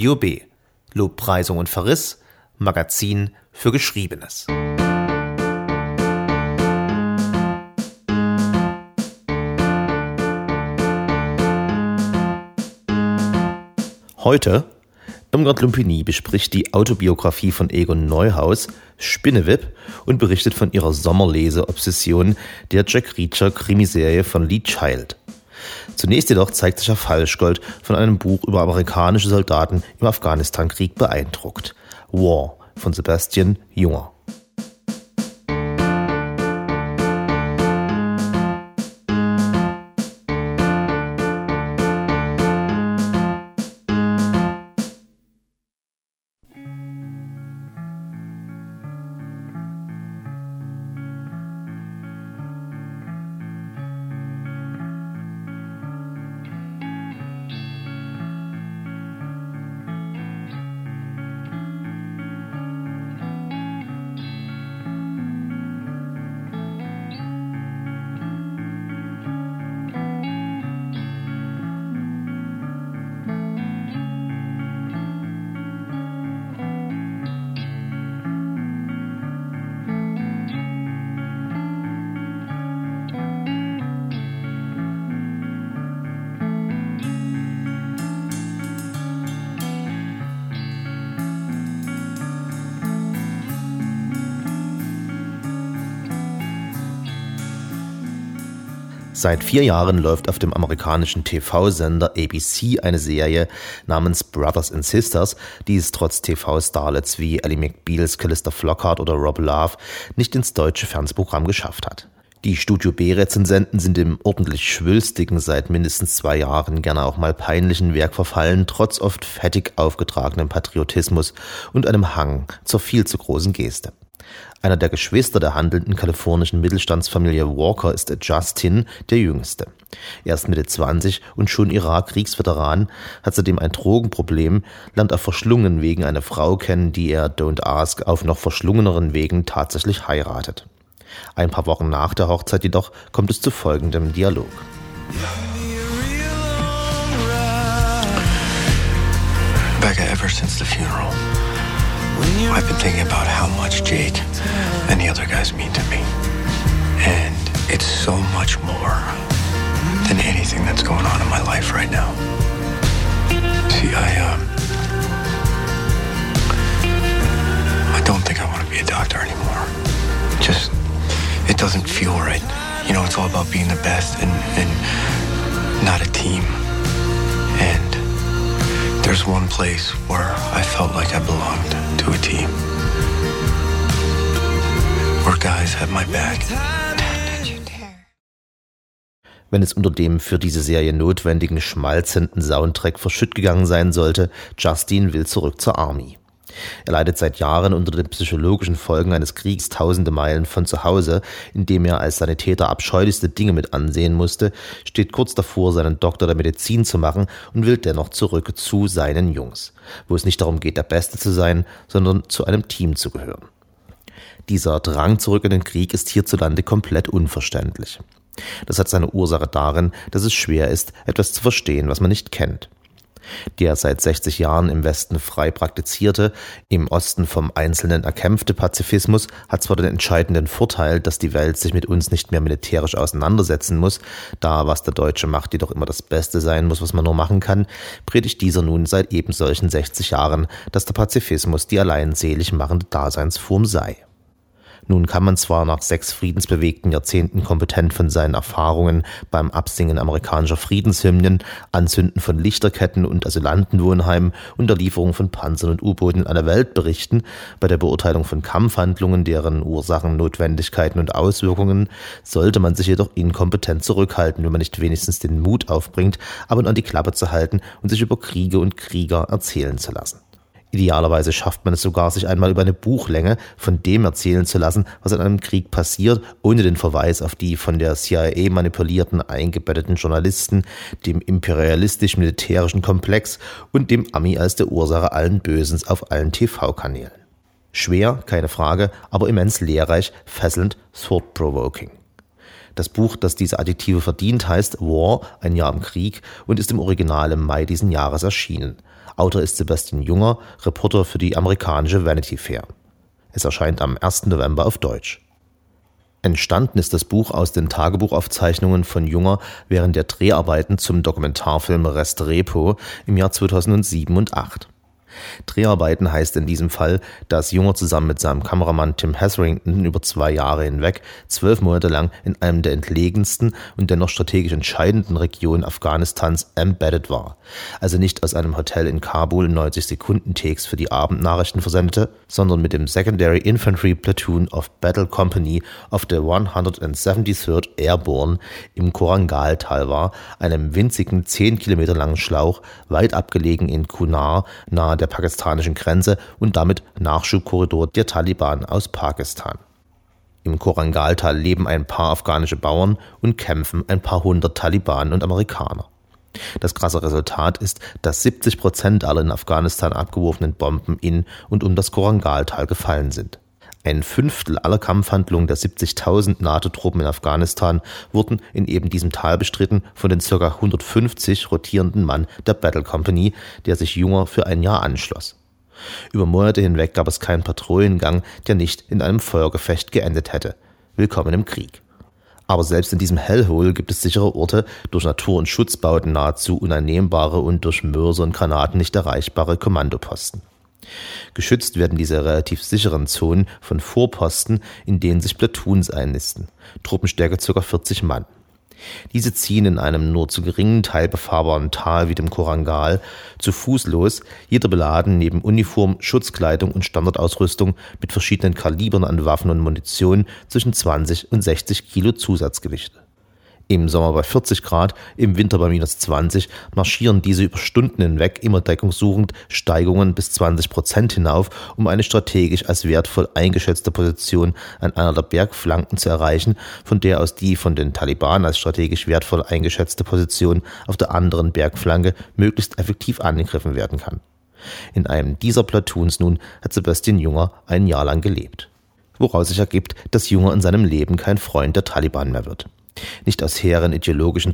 Studio B. Lobpreisung und Verriss, Magazin für Geschriebenes. Heute Irmgard Lumpini bespricht die Autobiografie von Egon Neuhaus, Spinneweb, und berichtet von ihrer Sommerlese-Obsession der Jack Reacher-Krimiserie von Lee Child. Zunächst jedoch zeigt sich Herr Falschgold von einem Buch über amerikanische Soldaten im Afghanistan-Krieg beeindruckt. War von Sebastian Junger. Seit 4 Jahren läuft auf dem amerikanischen TV-Sender ABC eine Serie namens Brothers and Sisters, die es trotz TV-Starlets wie Ally McBeals, Calista Flockhart oder Rob Love nicht ins deutsche Fernsehprogramm geschafft hat. Die Studio B-Rezensenten sind dem ordentlich schwülstigen, seit mindestens 2 Jahren gerne auch mal peinlichen Werk verfallen, trotz oft fettig aufgetragenem Patriotismus und einem Hang zur viel zu großen Geste. Einer der Geschwister der handelnden kalifornischen Mittelstandsfamilie Walker ist Justin, der Jüngste. Er ist Mitte 20 und schon Irak-Kriegsveteran, hat seitdem ein Drogenproblem, lernt auf verschlungenen Wegen eine Frau kennen, die er, don't ask, auf noch verschlungeneren Wegen tatsächlich heiratet. Ein paar Wochen nach der Hochzeit jedoch kommt es zu folgendem Dialog. Becca, ever since the funeral, I've been thinking about how much Jake and the other guys mean to me. And it's so much more than anything that's going on in my life right now. See, I don't think I want to be a doctor anymore. Just, it doesn't feel right. You know, it's all about being the best and not a team. And there's one place where I felt like I belonged to a team. Where guys had my back. Wenn es unter dem für diese Serie notwendigen schmalzenden Soundtrack verschütt gegangen sein sollte, Justin will zurück zur Army. Er leidet seit Jahren unter den psychologischen Folgen eines Kriegs tausende Meilen von zu Hause, in dem er als Sanitäter abscheulichste Dinge mit ansehen musste, steht kurz davor, seinen Doktor der Medizin zu machen und will dennoch zurück zu seinen Jungs, wo es nicht darum geht, der Beste zu sein, sondern zu einem Team zu gehören. Dieser Drang zurück in den Krieg ist hierzulande komplett unverständlich. Das hat seine Ursache darin, dass es schwer ist, etwas zu verstehen, was man nicht kennt. Der seit 60 Jahren im Westen frei praktizierte, im Osten vom Einzelnen erkämpfte Pazifismus hat zwar den entscheidenden Vorteil, dass die Welt sich mit uns nicht mehr militärisch auseinandersetzen muss, da was der Deutsche macht jedoch immer das Beste sein muss, was man nur machen kann, predigt dieser nun seit eben solchen 60 Jahren, dass der Pazifismus die allein selig machende Daseinsform sei. Nun kann man zwar nach 6 friedensbewegten Jahrzehnten kompetent von seinen Erfahrungen beim Absingen amerikanischer Friedenshymnen, Anzünden von Lichterketten und Asylantenwohnheimen und der Lieferung von Panzern und U-Booten in aller Welt berichten, bei der Beurteilung von Kampfhandlungen, deren Ursachen, Notwendigkeiten und Auswirkungen, sollte man sich jedoch inkompetent zurückhalten, wenn man nicht wenigstens den Mut aufbringt, ab und an die Klappe zu halten und sich über Kriege und Krieger erzählen zu lassen. Idealerweise schafft man es sogar, sich einmal über eine Buchlänge von dem erzählen zu lassen, was in einem Krieg passiert, ohne den Verweis auf die von der CIA manipulierten, eingebetteten Journalisten, dem imperialistisch-militärischen Komplex und dem Ami als der Ursache allen Bösens auf allen TV-Kanälen. Schwer, keine Frage, aber immens lehrreich, fesselnd, thought-provoking. Das Buch, das diese Adjektive verdient, heißt War, ein Jahr im Krieg und ist im Original im Mai diesen Jahres erschienen. Autor ist Sebastian Junger, Reporter für die amerikanische Vanity Fair. Es erscheint am 1. November auf Deutsch. Entstanden ist das Buch aus den Tagebuchaufzeichnungen von Junger während der Dreharbeiten zum Dokumentarfilm Restrepo im Jahr 2007 und 2008. Dreharbeiten heißt in diesem Fall, dass Junger zusammen mit seinem Kameramann Tim Hetherington über 2 Jahre hinweg 12 Monate lang in einem der entlegensten und dennoch strategisch entscheidenden Regionen Afghanistans embedded war. Also nicht aus einem Hotel in Kabul 90-Sekunden-Takes für die Abendnachrichten versendete, sondern mit dem Secondary Infantry Platoon of Battle Company of the 173rd Airborne im Korangal-Tal war, einem winzigen 10 Kilometer langen Schlauch, weit abgelegen in Kunar, nahe der pakistanischen Grenze und damit Nachschubkorridor der Taliban aus Pakistan. Im Korangal-Tal leben ein paar afghanische Bauern und kämpfen ein paar hundert Taliban und Amerikaner. Das krasse Resultat ist, dass 70% aller in Afghanistan abgeworfenen Bomben in und um das Korangal-Tal gefallen sind. 1/5 aller Kampfhandlungen der 70.000 NATO-Truppen in Afghanistan wurden in eben diesem Tal bestritten von den ca. 150 rotierenden Mann der Battle Company, der sich Junger für ein Jahr anschloss. Über Monate hinweg gab es keinen Patrouillengang, der nicht in einem Feuergefecht geendet hätte. Willkommen im Krieg. Aber selbst in diesem Hellhole gibt es sichere Orte, durch Natur- und Schutzbauten nahezu uneinnehmbare und durch Mörser und Granaten nicht erreichbare Kommandoposten. Geschützt werden diese relativ sicheren Zonen von Vorposten, in denen sich Platoons einnisten. Truppenstärke ca. 40 Mann. Diese ziehen in einem nur zu geringen Teil befahrbaren Tal wie dem Korangal zu Fuß los, jeder beladen neben Uniform, Schutzkleidung und Standardausrüstung mit verschiedenen Kalibern an Waffen und Munition zwischen 20 und 60 Kilo Zusatzgewichte. Im Sommer bei 40 Grad, im Winter bei -20 marschieren diese über Stunden hinweg immer deckungssuchend Steigungen bis 20% hinauf, um eine strategisch als wertvoll eingeschätzte Position an einer der Bergflanken zu erreichen, von der aus die von den Taliban als strategisch wertvoll eingeschätzte Position auf der anderen Bergflanke möglichst effektiv angegriffen werden kann. In einem dieser Platoons nun hat Sebastian Junger ein Jahr lang gelebt. Woraus sich ergibt, dass Junger in seinem Leben kein Freund der Taliban mehr wird. Nicht aus hehren ideologischen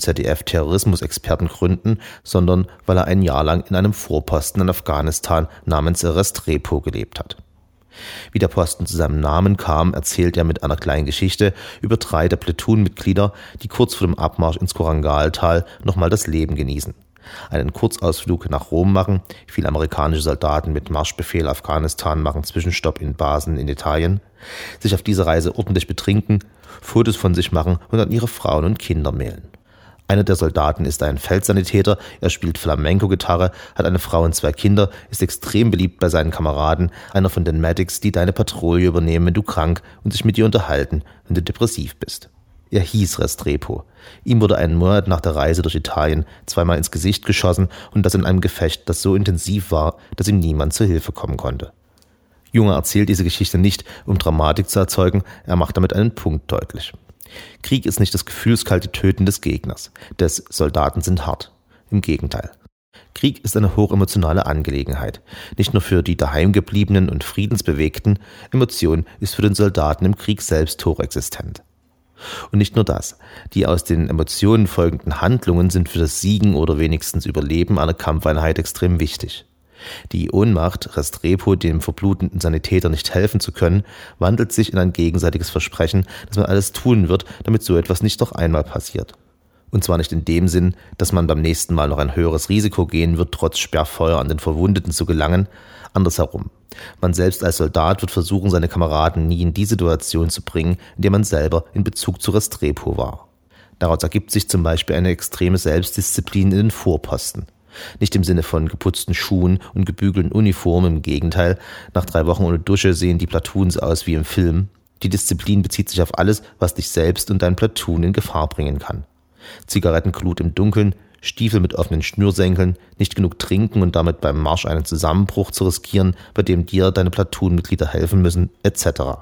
ZDF-Terrorismus-Expertengründen, sondern weil er ein Jahr lang in einem Vorposten in Afghanistan namens Restrepo gelebt hat. Wie der Posten zu seinem Namen kam, erzählt er mit einer kleinen Geschichte über 3 der Platoon-Mitglieder, die kurz vor dem Abmarsch ins Korangal-Tal nochmal das Leben genießen. Einen Kurzausflug nach Rom machen, viele amerikanische Soldaten mit Marschbefehl Afghanistan machen Zwischenstopp in Basen in Italien, sich auf diese Reise ordentlich betrinken, Fotos von sich machen und an ihre Frauen und Kinder mailen. Einer der Soldaten ist ein Feldsanitäter, er spielt Flamenco-Gitarre, hat eine Frau und 2 Kinder, ist extrem beliebt bei seinen Kameraden, einer von den Medics, die deine Patrouille übernehmen, wenn du krank und sich mit dir unterhalten, wenn du depressiv bist. Er hieß Restrepo. Ihm wurde einen Monat nach der Reise durch Italien 2-mal ins Gesicht geschossen und das in einem Gefecht, das so intensiv war, dass ihm niemand zur Hilfe kommen konnte. Junger erzählt diese Geschichte nicht, um Dramatik zu erzeugen, er macht damit einen Punkt deutlich. Krieg ist nicht das gefühlskalte Töten des Gegners, des Soldaten sind hart. Im Gegenteil. Krieg ist eine hochemotionale Angelegenheit. Nicht nur für die Daheimgebliebenen und Friedensbewegten, Emotion ist für den Soldaten im Krieg selbst hochexistent. Und nicht nur das, die aus den Emotionen folgenden Handlungen sind für das Siegen oder wenigstens Überleben einer Kampfeinheit extrem wichtig. Die Ohnmacht, Restrepo, dem verblutenden Sanitäter nicht helfen zu können, wandelt sich in ein gegenseitiges Versprechen, dass man alles tun wird, damit so etwas nicht noch einmal passiert. Und zwar nicht in dem Sinn, dass man beim nächsten Mal noch ein höheres Risiko gehen wird, trotz Sperrfeuer an den Verwundeten zu gelangen, andersherum. Man selbst als Soldat wird versuchen, seine Kameraden nie in die Situation zu bringen, in der man selber in Bezug zu Restrepo war. Daraus ergibt sich zum Beispiel eine extreme Selbstdisziplin in den Vorposten. Nicht im Sinne von geputzten Schuhen und gebügelten Uniformen, im Gegenteil. Nach 3 Wochen ohne Dusche sehen die Platoons aus wie im Film. Die Disziplin bezieht sich auf alles, was dich selbst und dein Platoon in Gefahr bringen kann. Zigarettenglut im Dunkeln, Stiefel mit offenen Schnürsenkeln, nicht genug trinken und damit beim Marsch einen Zusammenbruch zu riskieren, bei dem dir deine Platoonmitglieder helfen müssen, etc.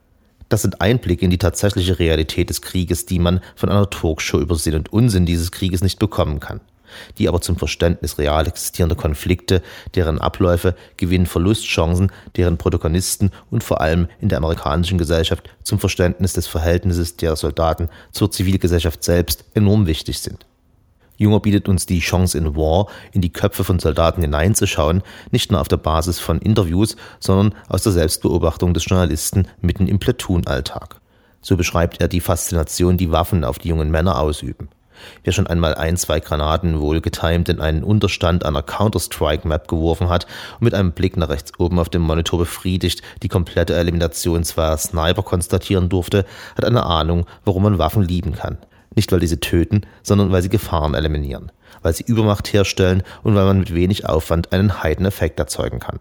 Das sind Einblicke in die tatsächliche Realität des Krieges, die man von einer Talkshow über Sinn und Unsinn dieses Krieges nicht bekommen kann. Die aber zum Verständnis real existierender Konflikte, deren Abläufe, Gewinn-Verlustchancen, deren Protagonisten und vor allem in der amerikanischen Gesellschaft zum Verständnis des Verhältnisses der Soldaten zur Zivilgesellschaft selbst enorm wichtig sind. Junger bietet uns die Chance in War, in die Köpfe von Soldaten hineinzuschauen, nicht nur auf der Basis von Interviews, sondern aus der Selbstbeobachtung des Journalisten mitten im Platoon-Alltag. So beschreibt er die Faszination, die Waffen auf die jungen Männer ausüben. Wer schon einmal 1-2 Granaten wohl getimt in einen Unterstand einer Counter-Strike-Map geworfen hat und mit einem Blick nach rechts oben auf dem Monitor befriedigt die komplette Elimination zweier Sniper konstatieren durfte, hat eine Ahnung, warum man Waffen lieben kann. Nicht, weil diese töten, sondern weil sie Gefahren eliminieren, weil sie Übermacht herstellen und weil man mit wenig Aufwand einen Heideneffekt erzeugen kann.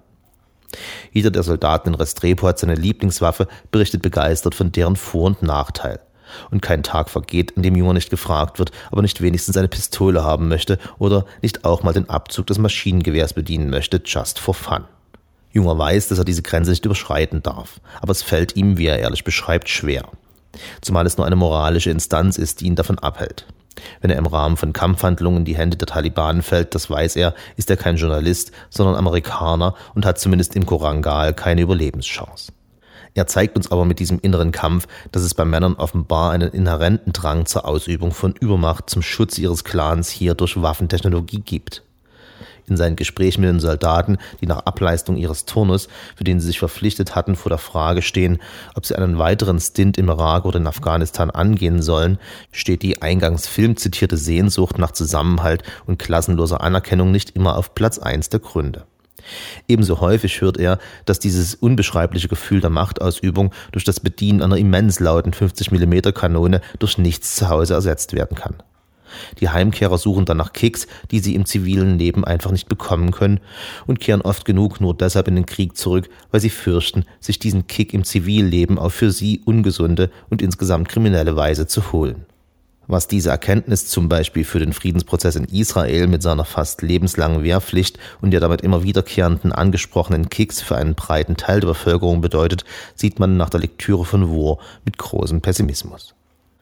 Jeder der Soldaten in Restrepo hat seine Lieblingswaffe, berichtet begeistert von deren Vor- und Nachteil. Und kein Tag vergeht, an dem Junger nicht gefragt wird, ob er nicht wenigstens eine Pistole haben möchte oder nicht auch mal den Abzug des Maschinengewehrs bedienen möchte, just for fun. Junger weiß, dass er diese Grenze nicht überschreiten darf, aber es fällt ihm, wie er ehrlich beschreibt, schwer. Zumal es nur eine moralische Instanz ist, die ihn davon abhält. Wenn er im Rahmen von Kampfhandlungen in die Hände der Taliban fällt, das weiß er, ist er kein Journalist, sondern Amerikaner und hat zumindest im Korangal keine Überlebenschance. Er zeigt uns aber mit diesem inneren Kampf, dass es bei Männern offenbar einen inhärenten Drang zur Ausübung von Übermacht zum Schutz ihres Clans hier durch Waffentechnologie gibt. In seinen Gesprächen mit den Soldaten, die nach Ableistung ihres Turnus, für den sie sich verpflichtet hatten, vor der Frage stehen, ob sie einen weiteren Stint im Irak oder in Afghanistan angehen sollen, steht die eingangs Film zitierte Sehnsucht nach Zusammenhalt und klassenloser Anerkennung nicht immer auf Platz 1 der Gründe. Ebenso häufig hört er, dass dieses unbeschreibliche Gefühl der Machtausübung durch das Bedienen einer immens lauten 50mm Kanone durch nichts zu Hause ersetzt werden kann. Die Heimkehrer suchen dann nach Kicks, die sie im zivilen Leben einfach nicht bekommen können und kehren oft genug nur deshalb in den Krieg zurück, weil sie fürchten, sich diesen Kick im Zivilleben auf für sie ungesunde und insgesamt kriminelle Weise zu holen. Was diese Erkenntnis zum Beispiel für den Friedensprozess in Israel mit seiner fast lebenslangen Wehrpflicht und der damit immer wiederkehrenden angesprochenen Kicks für einen breiten Teil der Bevölkerung bedeutet, sieht man nach der Lektüre von War mit großem Pessimismus.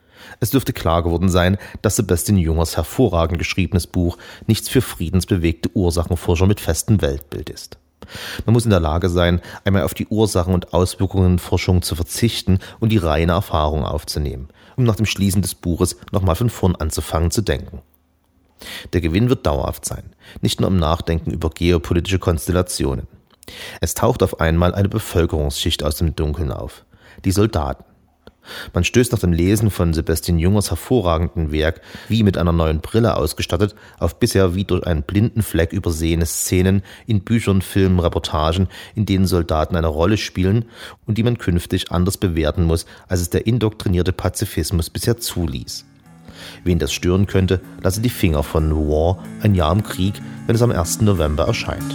Es dürfte klar geworden sein, dass Sebastian Jungers hervorragend geschriebenes Buch nichts für friedensbewegte Ursachenforscher mit festem Weltbild ist. Man muss in der Lage sein, einmal auf die Ursachen und Auswirkungen Forschung zu verzichten und die reine Erfahrung aufzunehmen, um nach dem Schließen des Buches nochmal von vorn anzufangen zu denken. Der Gewinn wird dauerhaft sein, nicht nur im Nachdenken über geopolitische Konstellationen. Es taucht auf einmal eine Bevölkerungsschicht aus dem Dunkeln auf, die Soldaten. Man stößt nach dem Lesen von Sebastian Jungers hervorragenden Werk, wie mit einer neuen Brille ausgestattet, auf bisher wie durch einen blinden Fleck übersehene Szenen in Büchern, Filmen, Reportagen, in denen Soldaten eine Rolle spielen und die man künftig anders bewerten muss, als es der indoktrinierte Pazifismus bisher zuließ. Wen das stören könnte, lasse die Finger von War, ein Jahr im Krieg, wenn es am 1. November erscheint.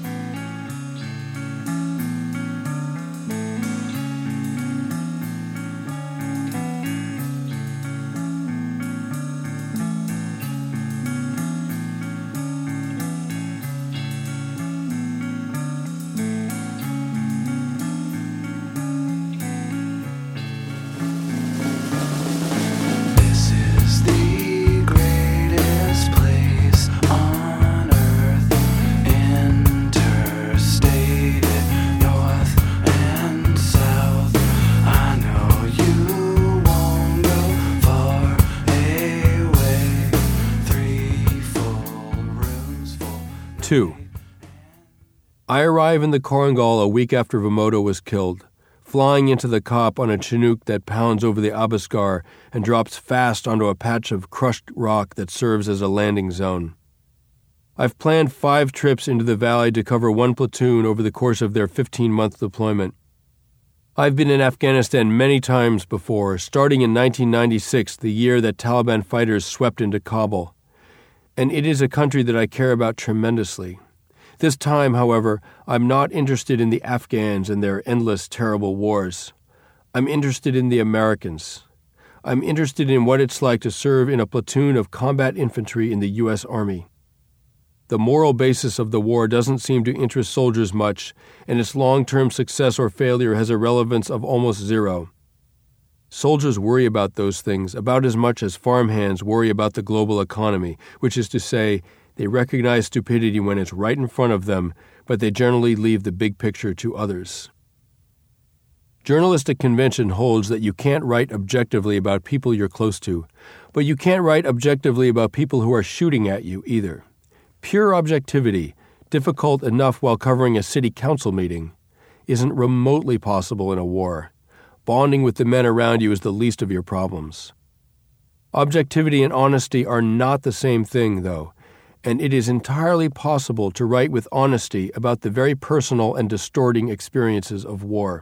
I arrive in the Korangal a week after Vimoda was killed, flying into the Kop on a Chinook that pounds over the Abasgar and drops fast onto a patch of crushed rock that serves as a landing zone. I've planned 5 trips into the valley to cover 1 platoon over the course of their 15-month deployment. I've been in Afghanistan many times before, starting in 1996, the year that Taliban fighters swept into Kabul. And it is a country that I care about tremendously. This time, however, I'm not interested in the Afghans and their endless, terrible wars. I'm interested in the Americans. I'm interested in what it's like to serve in a platoon of combat infantry in the U.S. Army. The moral basis of the war doesn't seem to interest soldiers much, and its long-term success or failure has a relevance of almost zero. Soldiers worry about those things about as much as farmhands worry about the global economy, which is to say, they recognize stupidity when it's right in front of them, but they generally leave the big picture to others. Journalistic convention holds that you can't write objectively about people you're close to, but you can't write objectively about people who are shooting at you either. Pure objectivity, difficult enough while covering a city council meeting, isn't remotely possible in a war. Bonding with the men around you is the least of your problems. Objectivity and honesty are not the same thing, though, and it is entirely possible to write with honesty about the very personal and distorting experiences of war.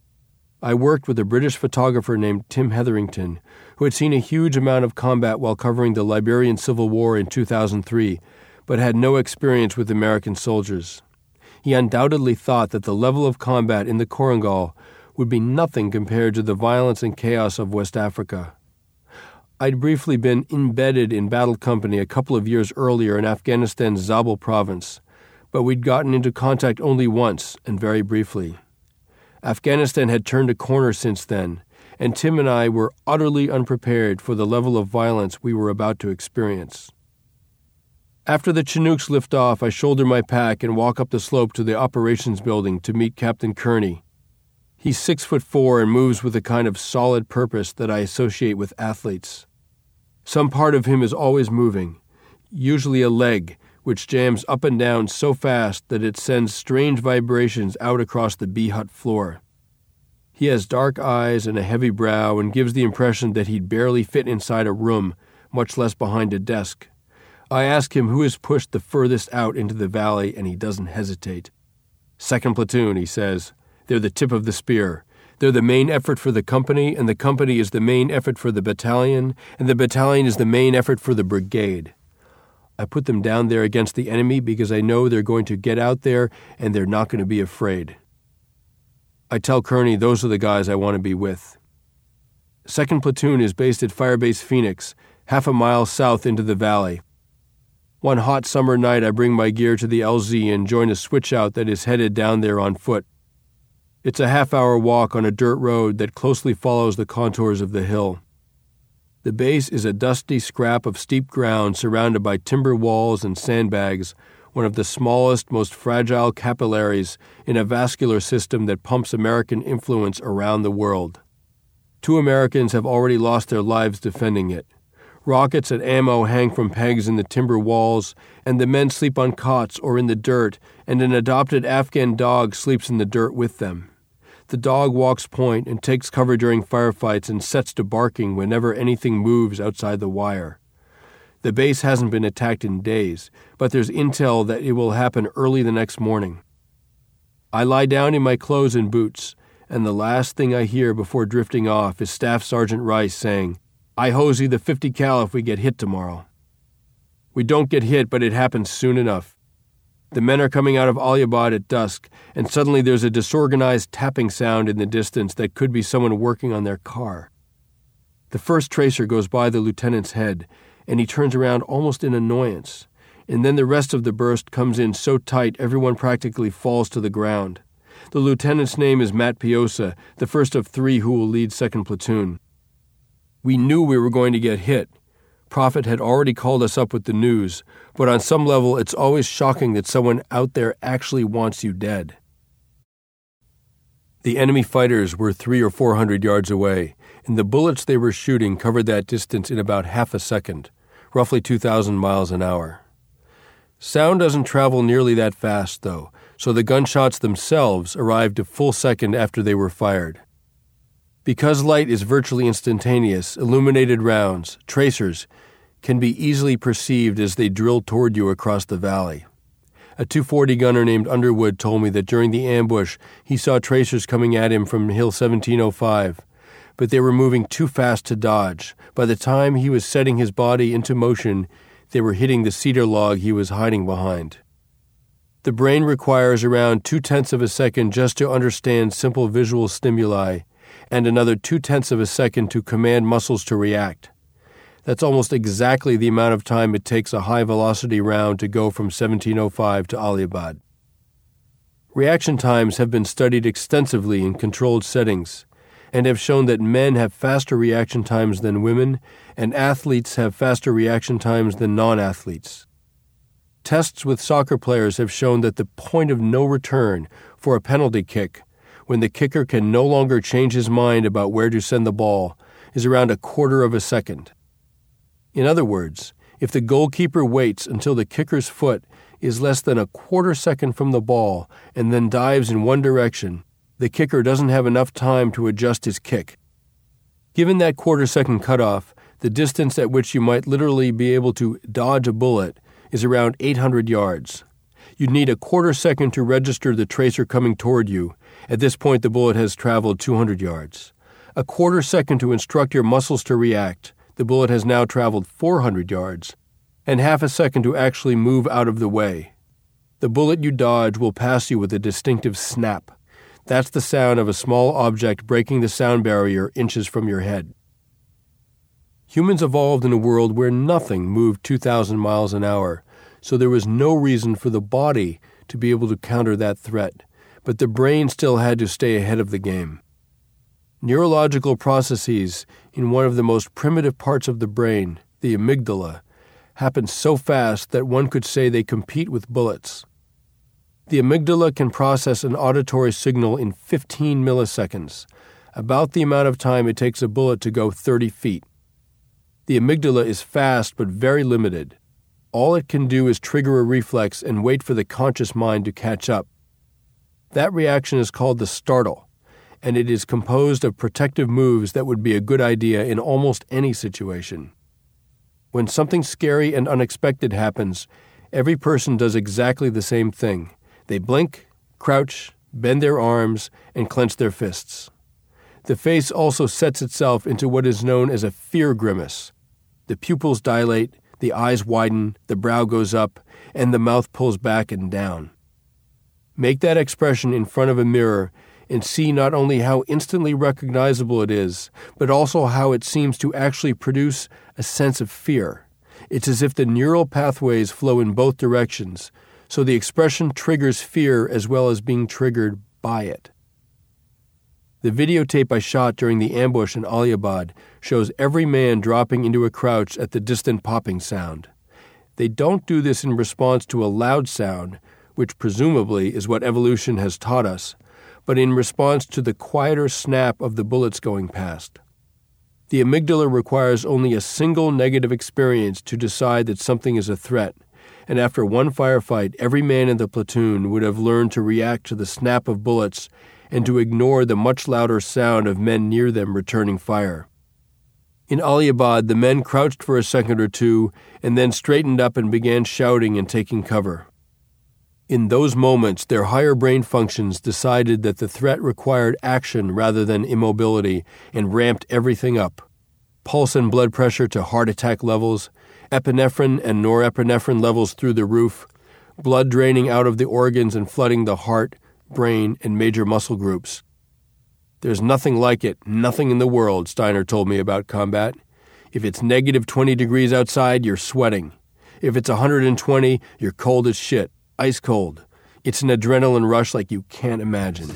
I worked with a British photographer named Tim Hetherington, who had seen a huge amount of combat while covering the Liberian Civil War in 2003, but had no experience with American soldiers. He undoubtedly thought that the level of combat in the Korengal would be nothing compared to the violence and chaos of West Africa. I'd briefly been embedded in battle company a couple of years earlier in Afghanistan's Zabul province, but we'd gotten into contact only once, and very briefly. Afghanistan had turned a corner since then, and Tim and I were utterly unprepared for the level of violence we were about to experience. After the Chinooks lift off, I shoulder my pack and walk up the slope to the operations building to meet Captain Kearney. He's 6'4" and moves with a kind of solid purpose that I associate with athletes. Some part of him is always moving, usually a leg, which jams up and down so fast that it sends strange vibrations out across the bee-hut floor. He has dark eyes and a heavy brow and gives the impression that he'd barely fit inside a room, much less behind a desk. I ask him who is pushed the furthest out into the valley, and he doesn't hesitate. "Second platoon," he says. "They're the tip of the spear. They're the main effort for the company, and the company is the main effort for the battalion, and the battalion is the main effort for the brigade." I put them down there against the enemy because I know they're going to get out there and they're not going to be afraid. I tell Kearney those are the guys I want to be with. Second platoon is based at Firebase Phoenix, half a mile south into the valley. One hot summer night I bring my gear to the LZ and join a switch-out that is headed down there on foot. It's a half-hour walk on a dirt road that closely follows the contours of the hill. The base is a dusty scrap of steep ground surrounded by timber walls and sandbags, one of the smallest, most fragile capillaries in a vascular system that pumps American influence around the world. 2 Americans have already lost their lives defending it. Rockets and ammo hang from pegs in the timber walls, and the men sleep on cots or in the dirt, and an adopted Afghan dog sleeps in the dirt with them. The dog walks point and takes cover during firefights and sets to barking whenever anything moves outside the wire. The base hasn't been attacked in days, but there's intel that it will happen early the next morning. I lie down in my clothes and boots, and the last thing I hear before drifting off is Staff Sergeant Rice saying, "I hosey the 50 cal if we get hit tomorrow." We don't get hit, but it happens soon enough. The men are coming out of Aliabad at dusk, and suddenly there's a disorganized tapping sound in the distance that could be someone working on their car. The first tracer goes by the lieutenant's head, and he turns around almost in annoyance, and then the rest of the burst comes in so tight everyone practically falls to the ground. The lieutenant's name is Matt Piosa, the first of 3 who will lead second platoon. We knew we were going to get hit. Prophet had already called us up with the news, but on some level it's always shocking that someone out there actually wants you dead. The enemy fighters were 300 or 400 yards away, and the bullets they were shooting covered that distance in about half a second, roughly 2,000 miles an hour. Sound doesn't travel nearly that fast, though, so the gunshots themselves arrived a full second after they were fired. Because light is virtually instantaneous, illuminated rounds, tracers, can be easily perceived as they drill toward you across the valley. A .240 gunner named Underwood told me that during the ambush he saw tracers coming at him from Hill 1705, but they were moving too fast to dodge. By the time he was setting his body into motion, they were hitting the cedar log he was hiding behind. The brain requires around 0.2 of a second just to understand simple visual stimuli, and another 0.2 of a second to command muscles to react. That's almost exactly the amount of time it takes a high-velocity round to go from 1705 to Aliabad. Reaction times have been studied extensively in controlled settings, and have shown that men have faster reaction times than women, and athletes have faster reaction times than non-athletes. Tests with soccer players have shown that the point of no return for a penalty kick, when the kicker can no longer change his mind about where to send the ball, is around a quarter of a second. In other words, if the goalkeeper waits until the kicker's foot is less than a quarter second from the ball and then dives in one direction, the kicker doesn't have enough time to adjust his kick. Given that quarter-second cutoff, the distance at which you might literally be able to dodge a bullet is around 800 yards. You'd need a quarter second to register the tracer coming toward you. At this point, the bullet has traveled 200 yards. A quarter second to instruct your muscles to react. The bullet has now traveled 400 yards. And half a second to actually move out of the way. The bullet you dodge will pass you with a distinctive snap. That's the sound of a small object breaking the sound barrier inches from your head. Humans evolved in a world where nothing moved 2,000 miles an hour, so there was no reason for the body to be able to counter that threat, but the brain still had to stay ahead of the game. Neurological processes in one of the most primitive parts of the brain, the amygdala, happen so fast that one could say they compete with bullets. The amygdala can process an auditory signal in 15 milliseconds, about the amount of time it takes a bullet to go 30 feet. The amygdala is fast but very limited. All it can do is trigger a reflex and wait for the conscious mind to catch up. That reaction is called the startle, and it is composed of protective moves that would be a good idea in almost any situation. When something scary and unexpected happens, every person does exactly the same thing. They blink, crouch, bend their arms, and clench their fists. The face also sets itself into what is known as a fear grimace. The pupils dilate, the eyes widen, the brow goes up, and the mouth pulls back and down. Make that expression in front of a mirror and see not only how instantly recognizable it is, but also how it seems to actually produce a sense of fear. It's as if the neural pathways flow in both directions, so the expression triggers fear as well as being triggered by it. The videotape I shot during the ambush in Aliabad shows every man dropping into a crouch at the distant popping sound. They don't do this in response to a loud sound, which presumably is what evolution has taught us, but in response to the quieter snap of the bullets going past. The amygdala requires only a single negative experience to decide that something is a threat, and after one firefight, every man in the platoon would have learned to react to the snap of bullets and to ignore the much louder sound of men near them returning fire. In Aliabad, the men crouched for a second or two and then straightened up and began shouting and taking cover. In those moments, their higher brain functions decided that the threat required action rather than immobility and ramped everything up. Pulse and blood pressure to heart attack levels, epinephrine and norepinephrine levels through the roof, blood draining out of the organs and flooding the heart, brain, and major muscle groups. There's nothing like it, nothing in the world, Steiner told me about combat. If it's negative 20 degrees outside, you're sweating. If it's 120, you're cold as shit, ice cold. It's an adrenaline rush like you can't imagine.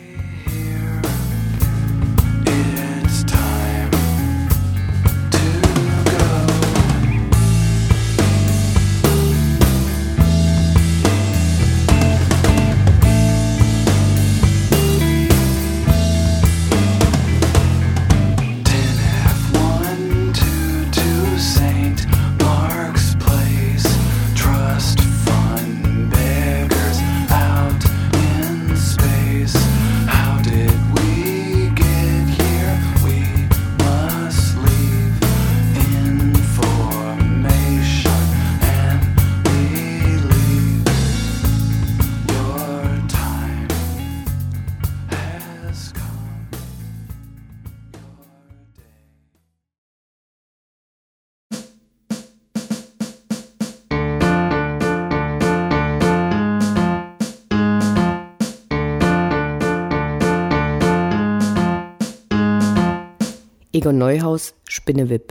Egon Neuhaus, Spinnewip.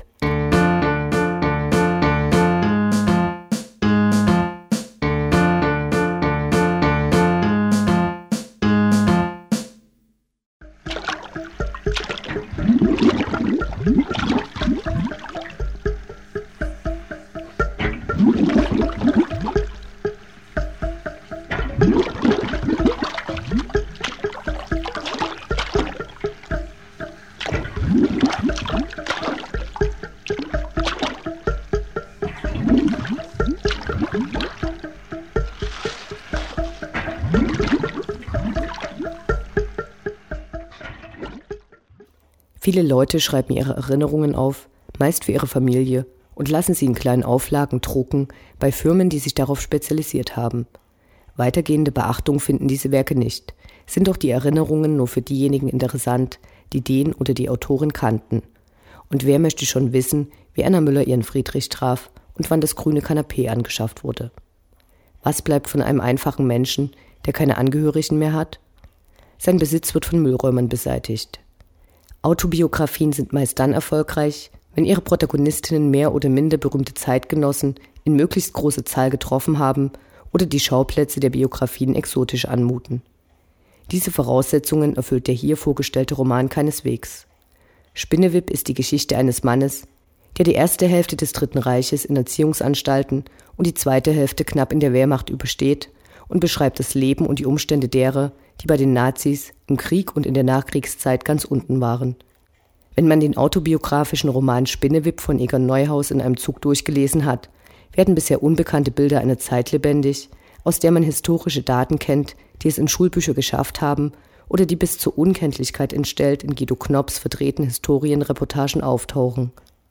Viele Leute schreiben ihre Erinnerungen auf, meist für ihre Familie, und lassen sie in kleinen Auflagen drucken bei Firmen, die sich darauf spezialisiert haben. Weitergehende Beachtung finden diese Werke nicht, sind doch die Erinnerungen nur für diejenigen interessant, die den oder die Autorin kannten. Und wer möchte schon wissen, wie Anna Müller ihren Friedrich traf und wann das grüne Kanapee angeschafft wurde? Was bleibt von einem einfachen Menschen, der keine Angehörigen mehr hat? Sein Besitz wird von Müllräumern beseitigt. Autobiografien sind meist dann erfolgreich, wenn ihre Protagonistinnen mehr oder minder berühmte Zeitgenossen in möglichst großer Zahl getroffen haben oder die Schauplätze der Biografien exotisch anmuten. Diese Voraussetzungen erfüllt der hier vorgestellte Roman keineswegs. Spinnewip ist die Geschichte eines Mannes, der die erste Hälfte des Dritten Reiches in Erziehungsanstalten und die zweite Hälfte knapp in der Wehrmacht übersteht und beschreibt das Leben und die Umstände derer, die bei den Nazis im Krieg und in der Nachkriegszeit ganz unten waren. Wenn man den autobiografischen Roman Spinnewip von Egon Neuhaus in einem Zug durchgelesen hat, werden bisher unbekannte Bilder einer Zeit lebendig, aus der man historische Daten kennt, die es in Schulbücher geschafft haben oder die bis zur Unkenntlichkeit entstellt in Guido Knopps verdrehten Historienreportagen auftauchen.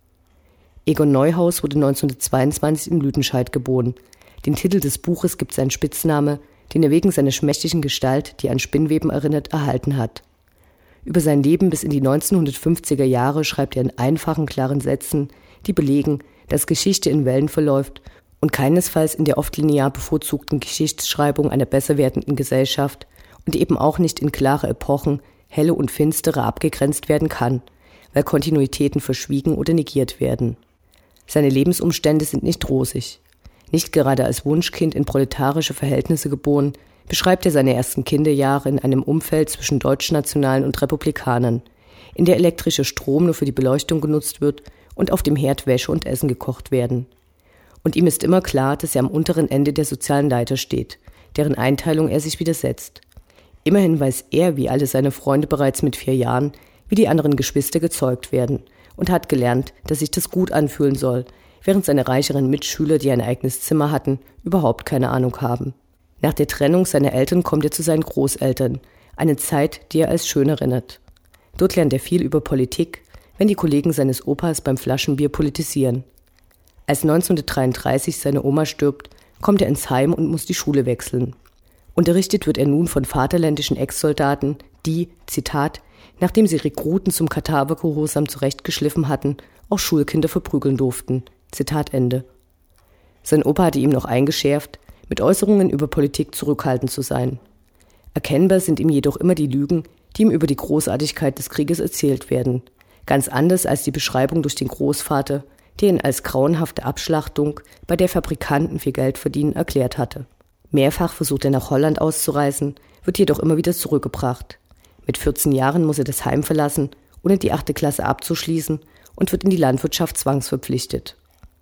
Egon Neuhaus wurde 1922 in Lüdenscheid geboren. Den Titel des Buches gibt sein Spitzname, den er wegen seiner schmächtigen Gestalt, die an Spinnweben erinnert, erhalten hat. Über sein Leben bis in die 1950er Jahre schreibt er in einfachen, klaren Sätzen, die belegen, dass Geschichte in Wellen verläuft und keinesfalls in der oft linear bevorzugten Geschichtsschreibung einer besser werdenden Gesellschaft und eben auch nicht in klare Epochen, helle und finstere, abgegrenzt werden kann, weil Kontinuitäten verschwiegen oder negiert werden. Seine Lebensumstände sind nicht rosig. Nicht gerade als Wunschkind in proletarische Verhältnisse geboren, beschreibt er seine ersten Kinderjahre in einem Umfeld zwischen Deutschnationalen und Republikanern, in der elektrischer Strom nur für die Beleuchtung genutzt wird und auf dem Herd Wäsche und Essen gekocht werden. Und ihm ist immer klar, dass er am unteren Ende der sozialen Leiter steht, deren Einteilung er sich widersetzt. Immerhin weiß er, wie alle seine Freunde bereits mit 4 Jahren, wie die anderen Geschwister gezeugt werden und hat gelernt, dass sich das gut anfühlen soll, während seine reicheren Mitschüler, die ein eigenes Zimmer hatten, überhaupt keine Ahnung haben. Nach der Trennung seiner Eltern kommt er zu seinen Großeltern, eine Zeit, die er als schön erinnert. Dort lernt er viel über Politik, wenn die Kollegen seines Opas beim Flaschenbier politisieren. Als 1933 seine Oma stirbt, kommt er ins Heim und muss die Schule wechseln. Unterrichtet wird er nun von vaterländischen Ex-Soldaten, die, Zitat, nachdem sie Rekruten zum Kadavergehorsam zurechtgeschliffen hatten, auch Schulkinder verprügeln durften. Zitat Ende. Sein Opa hatte ihm noch eingeschärft, mit Äußerungen über Politik zurückhaltend zu sein. Erkennbar sind ihm jedoch immer die Lügen, die ihm über die Großartigkeit des Krieges erzählt werden. Ganz anders als die Beschreibung durch den Großvater, der ihn als grauenhafte Abschlachtung, bei der Fabrikanten viel Geld verdienen, erklärt hatte. Mehrfach versucht er nach Holland auszureisen, wird jedoch immer wieder zurückgebracht. Mit 14 Jahren muss er das Heim verlassen, ohne die 8. Klasse abzuschließen, und wird in die Landwirtschaft zwangsverpflichtet.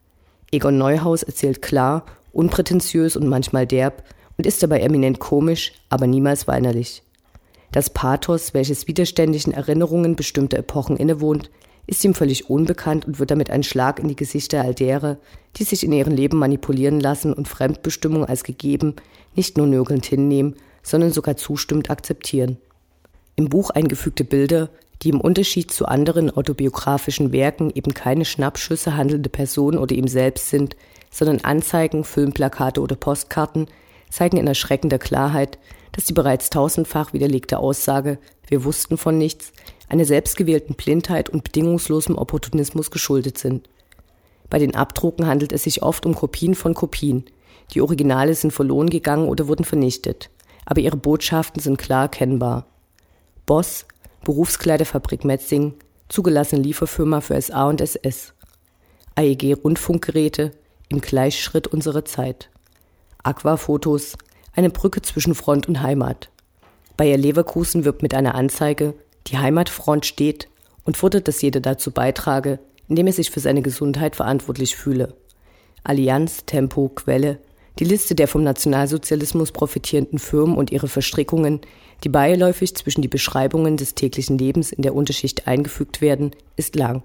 Egon Neuhaus erzählt klar, unprätentiös und manchmal derb und ist dabei eminent komisch, aber niemals weinerlich. Das Pathos, welches widerständigen Erinnerungen bestimmter Epochen innewohnt, ist ihm völlig unbekannt und wird damit ein Schlag in die Gesichter all derer, die sich in ihrem Leben manipulieren lassen und Fremdbestimmung als gegeben nicht nur nörgelnd hinnehmen, sondern sogar zustimmend akzeptieren. Im Buch eingefügte Bilder, die im Unterschied zu anderen autobiografischen Werken eben keine Schnappschüsse handelnde Personen oder ihm selbst sind, sondern Anzeigen, Filmplakate oder Postkarten, zeigen in erschreckender Klarheit, dass die bereits tausendfach widerlegte Aussage, wir wussten von nichts, einer selbstgewählten Blindheit und bedingungslosem Opportunismus geschuldet sind. Bei den Abdrucken handelt es sich oft um Kopien von Kopien. Die Originale sind verloren gegangen oder wurden vernichtet, aber ihre Botschaften sind klar erkennbar. Boss, Berufskleiderfabrik Metzing, zugelassene Lieferfirma für SA und SS. AEG Rundfunkgeräte, im Gleichschritt unserer Zeit. Aquafotos, eine Brücke zwischen Front und Heimat. Bayer Leverkusen wirbt mit einer Anzeige, die Heimatfront steht und fordert, dass jeder dazu beitrage, indem er sich für seine Gesundheit verantwortlich fühle. Allianz, Tempo, Quelle, die Liste der vom Nationalsozialismus profitierenden Firmen und ihre Verstrickungen, die beiläufig zwischen die Beschreibungen des täglichen Lebens in der Unterschicht eingefügt werden, ist lang.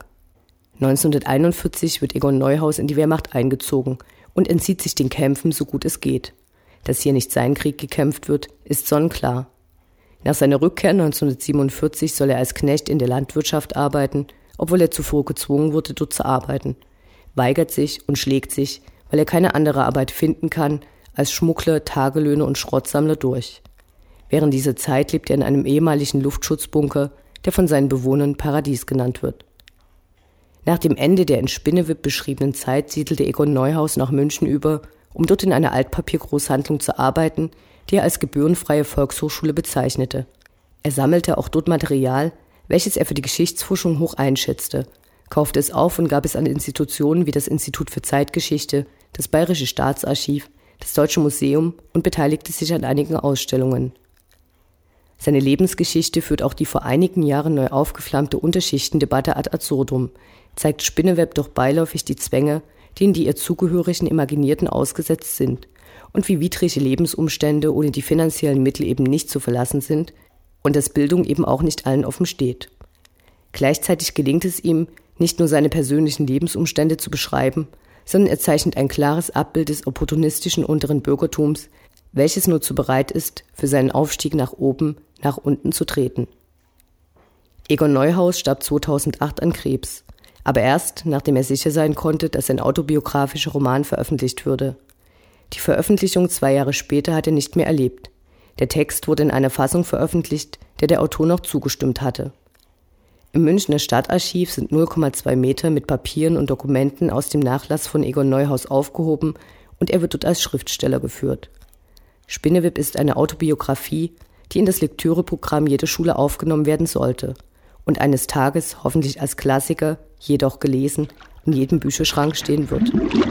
1941 wird Egon Neuhaus in die Wehrmacht eingezogen und entzieht sich den Kämpfen, so gut es geht. Dass hier nicht sein Krieg gekämpft wird, ist sonnenklar. Nach seiner Rückkehr 1947 soll er als Knecht in der Landwirtschaft arbeiten, obwohl er zuvor gezwungen wurde, dort zu arbeiten, weigert sich und schlägt sich, weil er keine andere Arbeit finden kann, als Schmuggler, Tagelöhner und Schrottsammler durch. Während dieser Zeit lebt er in einem ehemaligen Luftschutzbunker, der von seinen Bewohnern Paradies genannt wird. Nach dem Ende der in Spinnewip beschriebenen Zeit siedelte Egon Neuhaus nach München über, um dort in einer Altpapiergroßhandlung zu arbeiten, die er als gebührenfreie Volkshochschule bezeichnete. Er sammelte auch dort Material, welches er für die Geschichtsforschung hoch einschätzte, kaufte es auf und gab es an Institutionen wie das Institut für Zeitgeschichte, das Bayerische Staatsarchiv, das Deutsche Museum und beteiligte sich an einigen Ausstellungen. Seine Lebensgeschichte führt auch die vor einigen Jahren neu aufgeflammte Unterschichtendebatte ad absurdum, zeigt Spinneweb doch beiläufig die Zwänge, denen die ihr Zugehörigen Imaginierten ausgesetzt sind und wie widrige Lebensumstände ohne die finanziellen Mittel eben nicht zu verlassen sind und dass Bildung eben auch nicht allen offen steht. Gleichzeitig gelingt es ihm, nicht nur seine persönlichen Lebensumstände zu beschreiben, sondern er zeichnet ein klares Abbild des opportunistischen unteren Bürgertums, welches nur zu bereit ist, für seinen Aufstieg nach oben, nach unten zu treten. Egon Neuhaus starb 2008 an Krebs, aber erst, nachdem er sicher sein konnte, dass sein autobiografischer Roman veröffentlicht würde. Die Veröffentlichung 2 Jahre später hat er nicht mehr erlebt. Der Text wurde in einer Fassung veröffentlicht, der Autor noch zugestimmt hatte. Im Münchner Stadtarchiv sind 0,2 Meter mit Papieren und Dokumenten aus dem Nachlass von Egon Neuhaus aufgehoben und er wird dort als Schriftsteller geführt. Spinnewip ist eine Autobiografie, die in das Lektüreprogramm jeder Schule aufgenommen werden sollte und eines Tages hoffentlich als Klassiker, jedoch gelesen, in jedem Bücherschrank stehen wird.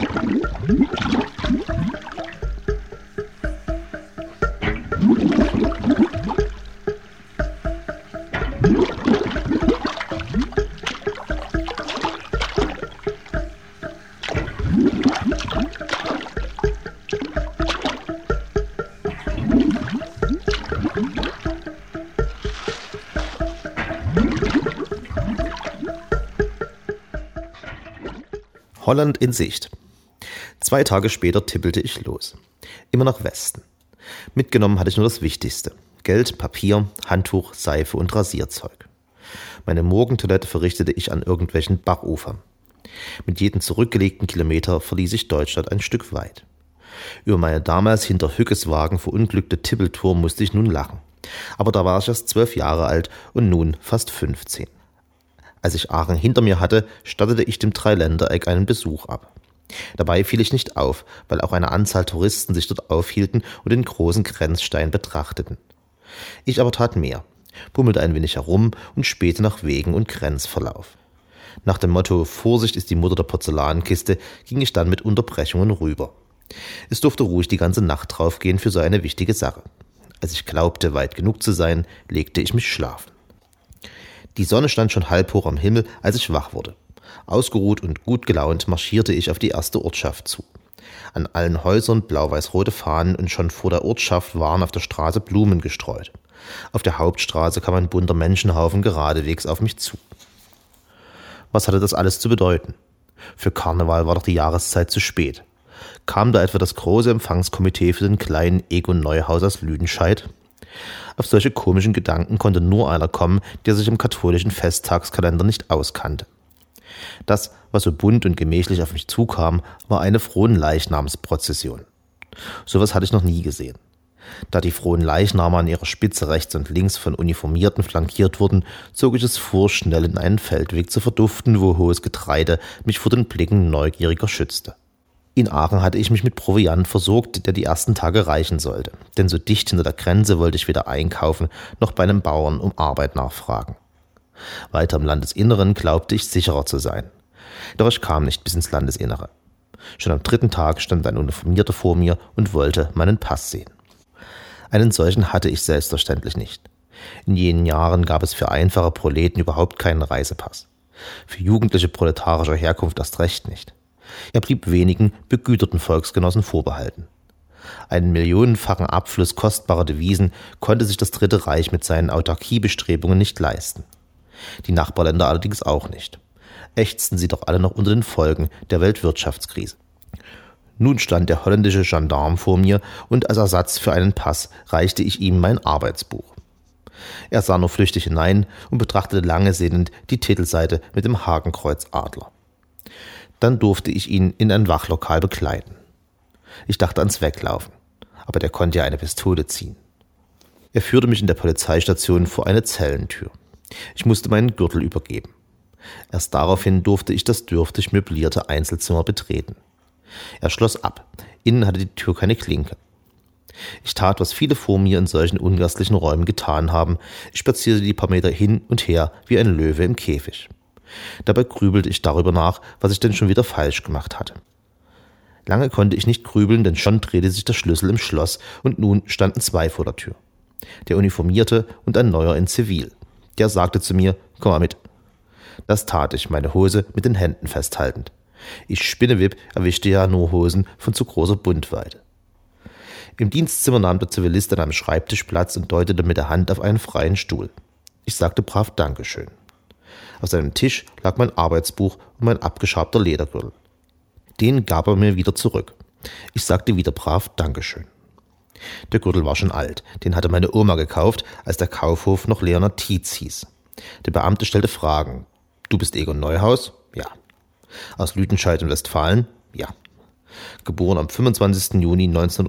Holland in Sicht. 2 Tage später tippelte ich los. Immer nach Westen. Mitgenommen hatte ich nur das Wichtigste. Geld, Papier, Handtuch, Seife und Rasierzeug. Meine Morgentoilette verrichtete ich an irgendwelchen Bachufern. Mit jedem zurückgelegten Kilometer verließ ich Deutschland ein Stück weit. Über meine damals hinter Hückeswagen verunglückte Tippeltour musste ich nun lachen. Aber da war ich erst 12 Jahre alt und nun fast 15. Als ich Aachen hinter mir hatte, stattete ich dem Dreiländereck einen Besuch ab. Dabei fiel ich nicht auf, weil auch eine Anzahl Touristen sich dort aufhielten und den großen Grenzstein betrachteten. Ich aber tat mehr, bummelte ein wenig herum und spähte nach Wegen und Grenzverlauf. Nach dem Motto »Vorsicht ist die Mutter der Porzellankiste« ging ich dann mit Unterbrechungen rüber. Es durfte ruhig die ganze Nacht draufgehen für so eine wichtige Sache. Als ich glaubte, weit genug zu sein, legte ich mich schlafen. Die Sonne stand schon halb hoch am Himmel, als ich wach wurde. Ausgeruht und gut gelaunt marschierte ich auf die erste Ortschaft zu. An allen Häusern blau-weiß-rote Fahnen und schon vor der Ortschaft waren auf der Straße Blumen gestreut. Auf der Hauptstraße kam ein bunter Menschenhaufen geradewegs auf mich zu. Was hatte das alles zu bedeuten? Für Karneval war doch die Jahreszeit zu spät. Kam da etwa das große Empfangskomitee für den kleinen Egon Neuhaus aus Lüdenscheid? Auf solche komischen Gedanken konnte nur einer kommen, der sich im katholischen Festtagskalender nicht auskannte. Das, was so bunt und gemächlich auf mich zukam, war eine Fronleichnamsprozession. Sowas hatte ich noch nie gesehen. Da die Fronleichname an ihrer Spitze rechts und links von Uniformierten flankiert wurden, zog ich es vor, schnell in einen Feldweg zu verduften, wo hohes Getreide mich vor den Blicken Neugieriger schützte. In Aachen hatte ich mich mit Proviant versorgt, der die ersten Tage reichen sollte, denn so dicht hinter der Grenze wollte ich weder einkaufen noch bei einem Bauern um Arbeit nachfragen. Weiter im Landesinneren glaubte ich sicherer zu sein. Doch ich kam nicht bis ins Landesinnere. Schon am 3. Tag stand ein Uniformierter vor mir und wollte meinen Pass sehen. Einen solchen hatte ich selbstverständlich nicht. In jenen Jahren gab es für einfache Proleten überhaupt keinen Reisepass. Für Jugendliche proletarischer Herkunft erst recht nicht. Er blieb wenigen begüterten Volksgenossen vorbehalten. Einen millionenfachen Abfluss kostbarer Devisen konnte sich das Dritte Reich mit seinen Autarkiebestrebungen nicht leisten. Die Nachbarländer allerdings auch nicht. Ächzten sie doch alle noch unter den Folgen der Weltwirtschaftskrise. Nun stand der holländische Gendarm vor mir und als Ersatz für einen Pass reichte ich ihm mein Arbeitsbuch. Er sah nur flüchtig hinein und betrachtete lange sinnend die Titelseite mit dem Hakenkreuzadler. Dann durfte ich ihn in ein Wachlokal begleiten. Ich dachte ans Weglaufen, aber der konnte ja eine Pistole ziehen. Er führte mich in der Polizeistation vor eine Zellentür. Ich musste meinen Gürtel übergeben. Erst daraufhin durfte ich das dürftig möblierte Einzelzimmer betreten. Er schloss ab. Innen hatte die Tür keine Klinke. Ich tat, was viele vor mir in solchen ungastlichen Räumen getan haben. Ich spazierte die paar Meter hin und her wie ein Löwe im Käfig. Dabei grübelte ich darüber nach, was ich denn schon wieder falsch gemacht hatte. Lange konnte ich nicht grübeln, denn schon drehte sich der Schlüssel im Schloss und nun standen zwei vor der Tür. Der Uniformierte und ein Neuer in Zivil. Der sagte zu mir, komm mal mit. Das tat ich, meine Hose mit den Händen festhaltend. Ich Spinnewipp erwischte ja nur Hosen von zu großer Bundweite. Im Dienstzimmer nahm der Zivilist an einem Schreibtisch Platz und deutete mit der Hand auf einen freien Stuhl. Ich sagte brav Dankeschön. Auf seinem Tisch lag mein Arbeitsbuch und mein abgeschabter Ledergürtel. Den gab er mir wieder zurück. Ich sagte wieder brav Dankeschön. Der Gürtel war schon alt, den hatte meine Oma gekauft, als der Kaufhof noch Leonard Tietz hieß. Der Beamte stellte Fragen. Du bist Egon Neuhaus? Ja. Aus Lüdenscheid in Westfalen? Ja. Geboren am 25. Juni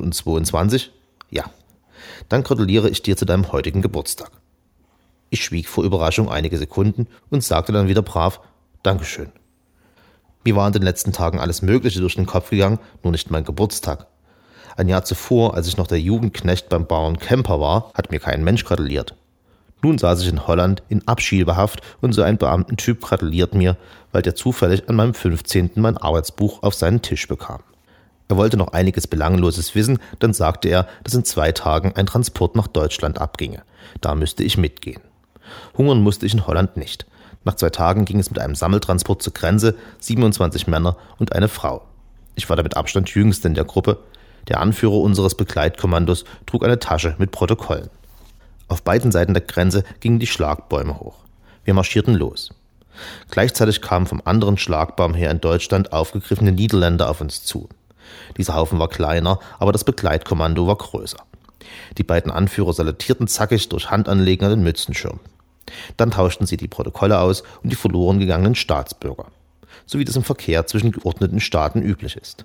1922? Ja. Dann gratuliere ich dir zu deinem heutigen Geburtstag. Ich schwieg vor Überraschung einige Sekunden und sagte dann wieder brav Dankeschön. Mir war in den letzten Tagen alles Mögliche durch den Kopf gegangen, nur nicht mein Geburtstag. Ein Jahr zuvor, als ich noch der Jugendknecht beim Bauern Kemper war, hat mir kein Mensch gratuliert. Nun saß ich in Holland in Abschiebehaft und so ein Beamtentyp gratuliert mir, weil der zufällig an meinem 15. mein Arbeitsbuch auf seinen Tisch bekam. Er wollte noch einiges Belangloses wissen, dann sagte er, dass in 2 Tagen ein Transport nach Deutschland abginge. Da müsste ich mitgehen. Hungern musste ich in Holland nicht. Nach 2 Tagen ging es mit einem Sammeltransport zur Grenze, 27 Männer und eine Frau. Ich war der mit Abstand jüngste in der Gruppe. Der Anführer unseres Begleitkommandos trug eine Tasche mit Protokollen. Auf beiden Seiten der Grenze gingen die Schlagbäume hoch. Wir marschierten los. Gleichzeitig kamen vom anderen Schlagbaum her in Deutschland aufgegriffene Niederländer auf uns zu. Dieser Haufen war kleiner, aber das Begleitkommando war größer. Die beiden Anführer salutierten zackig durch Handanlegen an den Mützenschirm. Dann tauschten sie die Protokolle aus und die verloren gegangenen Staatsbürger, so wie das im Verkehr zwischen geordneten Staaten üblich ist.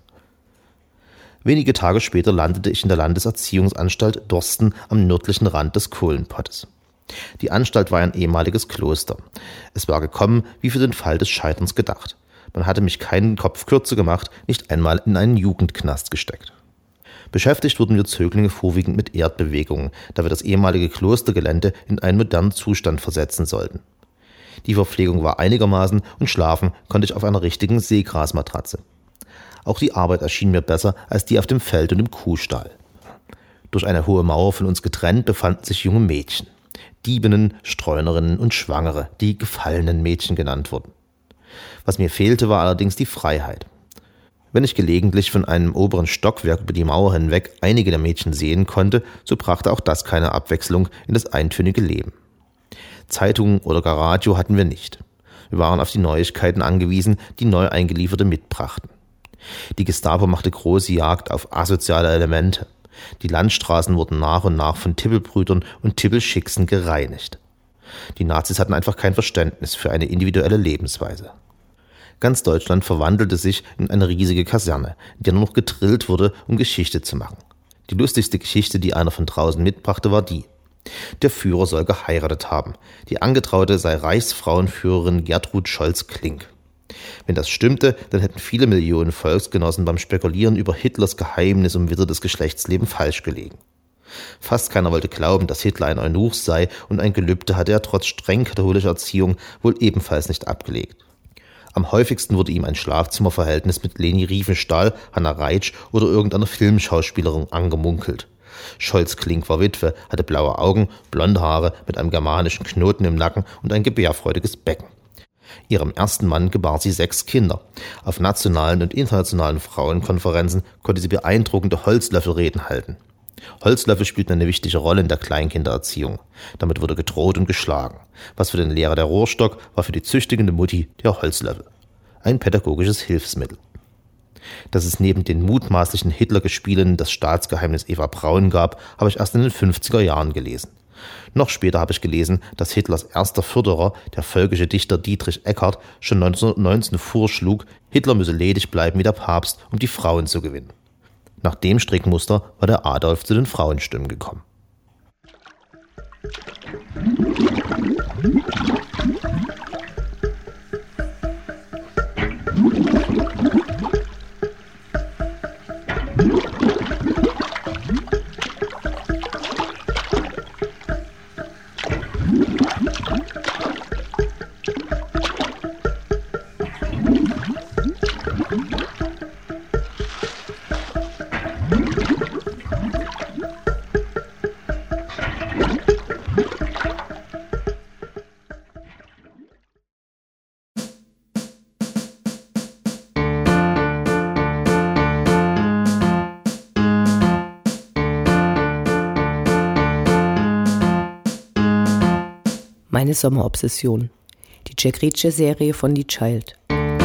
Wenige Tage später landete ich in der Landeserziehungsanstalt Dorsten am nördlichen Rand des Kohlenpottes. Die Anstalt war ein ehemaliges Kloster. Es war gekommen, wie für den Fall des Scheiterns gedacht. Man hatte mich keinen Kopf kürzer gemacht, nicht einmal in einen Jugendknast gesteckt. Beschäftigt wurden wir Zöglinge vorwiegend mit Erdbewegungen, da wir das ehemalige Klostergelände in einen modernen Zustand versetzen sollten. Die Verpflegung war einigermaßen und schlafen konnte ich auf einer richtigen Seegrasmatratze. Auch die Arbeit erschien mir besser als die auf dem Feld und im Kuhstall. Durch eine hohe Mauer von uns getrennt befanden sich junge Mädchen. Diebinnen, Streunerinnen und Schwangere, die gefallenen Mädchen genannt wurden. Was mir fehlte, war allerdings die Freiheit. Wenn ich gelegentlich von einem oberen Stockwerk über die Mauer hinweg einige der Mädchen sehen konnte, so brachte auch das keine Abwechslung in das eintönige Leben. Zeitungen oder gar Radio hatten wir nicht. Wir waren auf die Neuigkeiten angewiesen, die neu eingelieferte mitbrachten. Die Gestapo machte große Jagd auf asoziale Elemente. Die Landstraßen wurden nach und nach von Tippelbrüdern und Tippelschicksen gereinigt. Die Nazis hatten einfach kein Verständnis für eine individuelle Lebensweise. Ganz Deutschland verwandelte sich in eine riesige Kaserne, in der nur noch gedrillt wurde, um Geschichte zu machen. Die lustigste Geschichte, die einer von draußen mitbrachte, war die: Der Führer soll geheiratet haben. Die Angetraute sei Reichsfrauenführerin Gertrud Scholz-Klink. Wenn das stimmte, dann hätten viele Millionen Volksgenossen beim Spekulieren über Hitlers Geheimnis um Witter des Geschlechtslebens falsch gelegen. Fast keiner wollte glauben, dass Hitler ein Eunuch sei, und ein Gelübde hatte er trotz streng katholischer Erziehung wohl ebenfalls nicht abgelegt. Am häufigsten wurde ihm ein Schlafzimmerverhältnis mit Leni Riefenstahl, Hanna Reitsch oder irgendeiner Filmschauspielerin angemunkelt. Scholz-Klink war Witwe, hatte blaue Augen, blonde Haare mit einem germanischen Knoten im Nacken und ein gebärfreudiges Becken. Ihrem ersten Mann gebar sie 6 Kinder. Auf nationalen und internationalen Frauenkonferenzen konnte sie beeindruckende Holzlöffelreden halten. Holzlöffel spielten eine wichtige Rolle in der Kleinkindererziehung. Damit wurde gedroht und geschlagen. Was für den Lehrer der Rohrstock, war für die züchtigende Mutti der Holzlöffel. Ein pädagogisches Hilfsmittel. Dass es neben den mutmaßlichen Hitler-Gespielen das Staatsgeheimnis Eva Braun gab, habe ich erst in den 50er Jahren gelesen. Noch später habe ich gelesen, dass Hitlers erster Förderer, der völkische Dichter Dietrich Eckart, schon 1919 vorschlug, Hitler müsse ledig bleiben wie der Papst, um die Frauen zu gewinnen. Nach dem Strickmuster war der Adolf zu den Frauenstimmen gekommen. Meine Sommerobsession. Die Jack Reacher-Serie von Lee Child.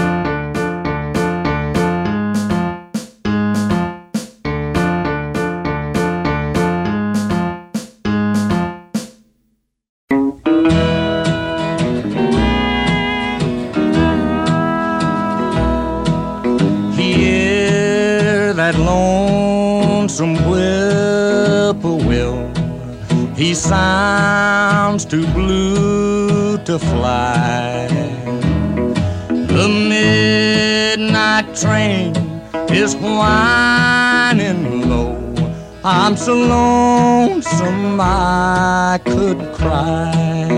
Hear that lonesome whippoorwill. He sounds too blue to fly. The midnight train is whining low. I'm so lonesome I could cry.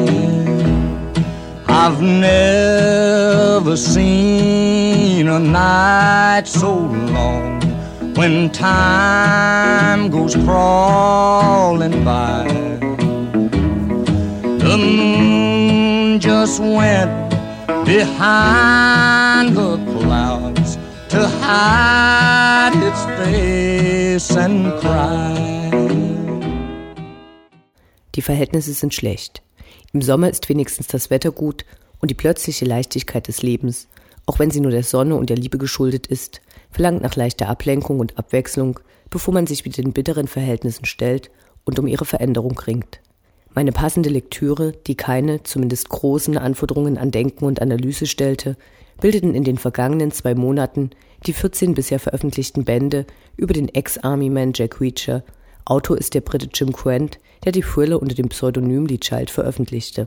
I've never seen a night so long when time goes crawling by. The moon just went behind the clouds to hide its face and cry. Die Verhältnisse sind schlecht. Im Sommer ist wenigstens das Wetter gut und die plötzliche Leichtigkeit des Lebens, auch wenn sie nur der Sonne und der Liebe geschuldet ist, verlangt nach leichter Ablenkung und Abwechslung, bevor man sich mit den bitteren Verhältnissen stellt und um ihre Veränderung ringt. Meine passende Lektüre, die keine, zumindest großen Anforderungen an Denken und Analyse stellte, bildeten in den vergangenen 2 Monaten die 14 bisher veröffentlichten Bände über den Ex-Army-Man Jack Reacher. Autor ist der Brite Jim Grant, der die Thriller unter dem Pseudonym Lee Child veröffentlichte.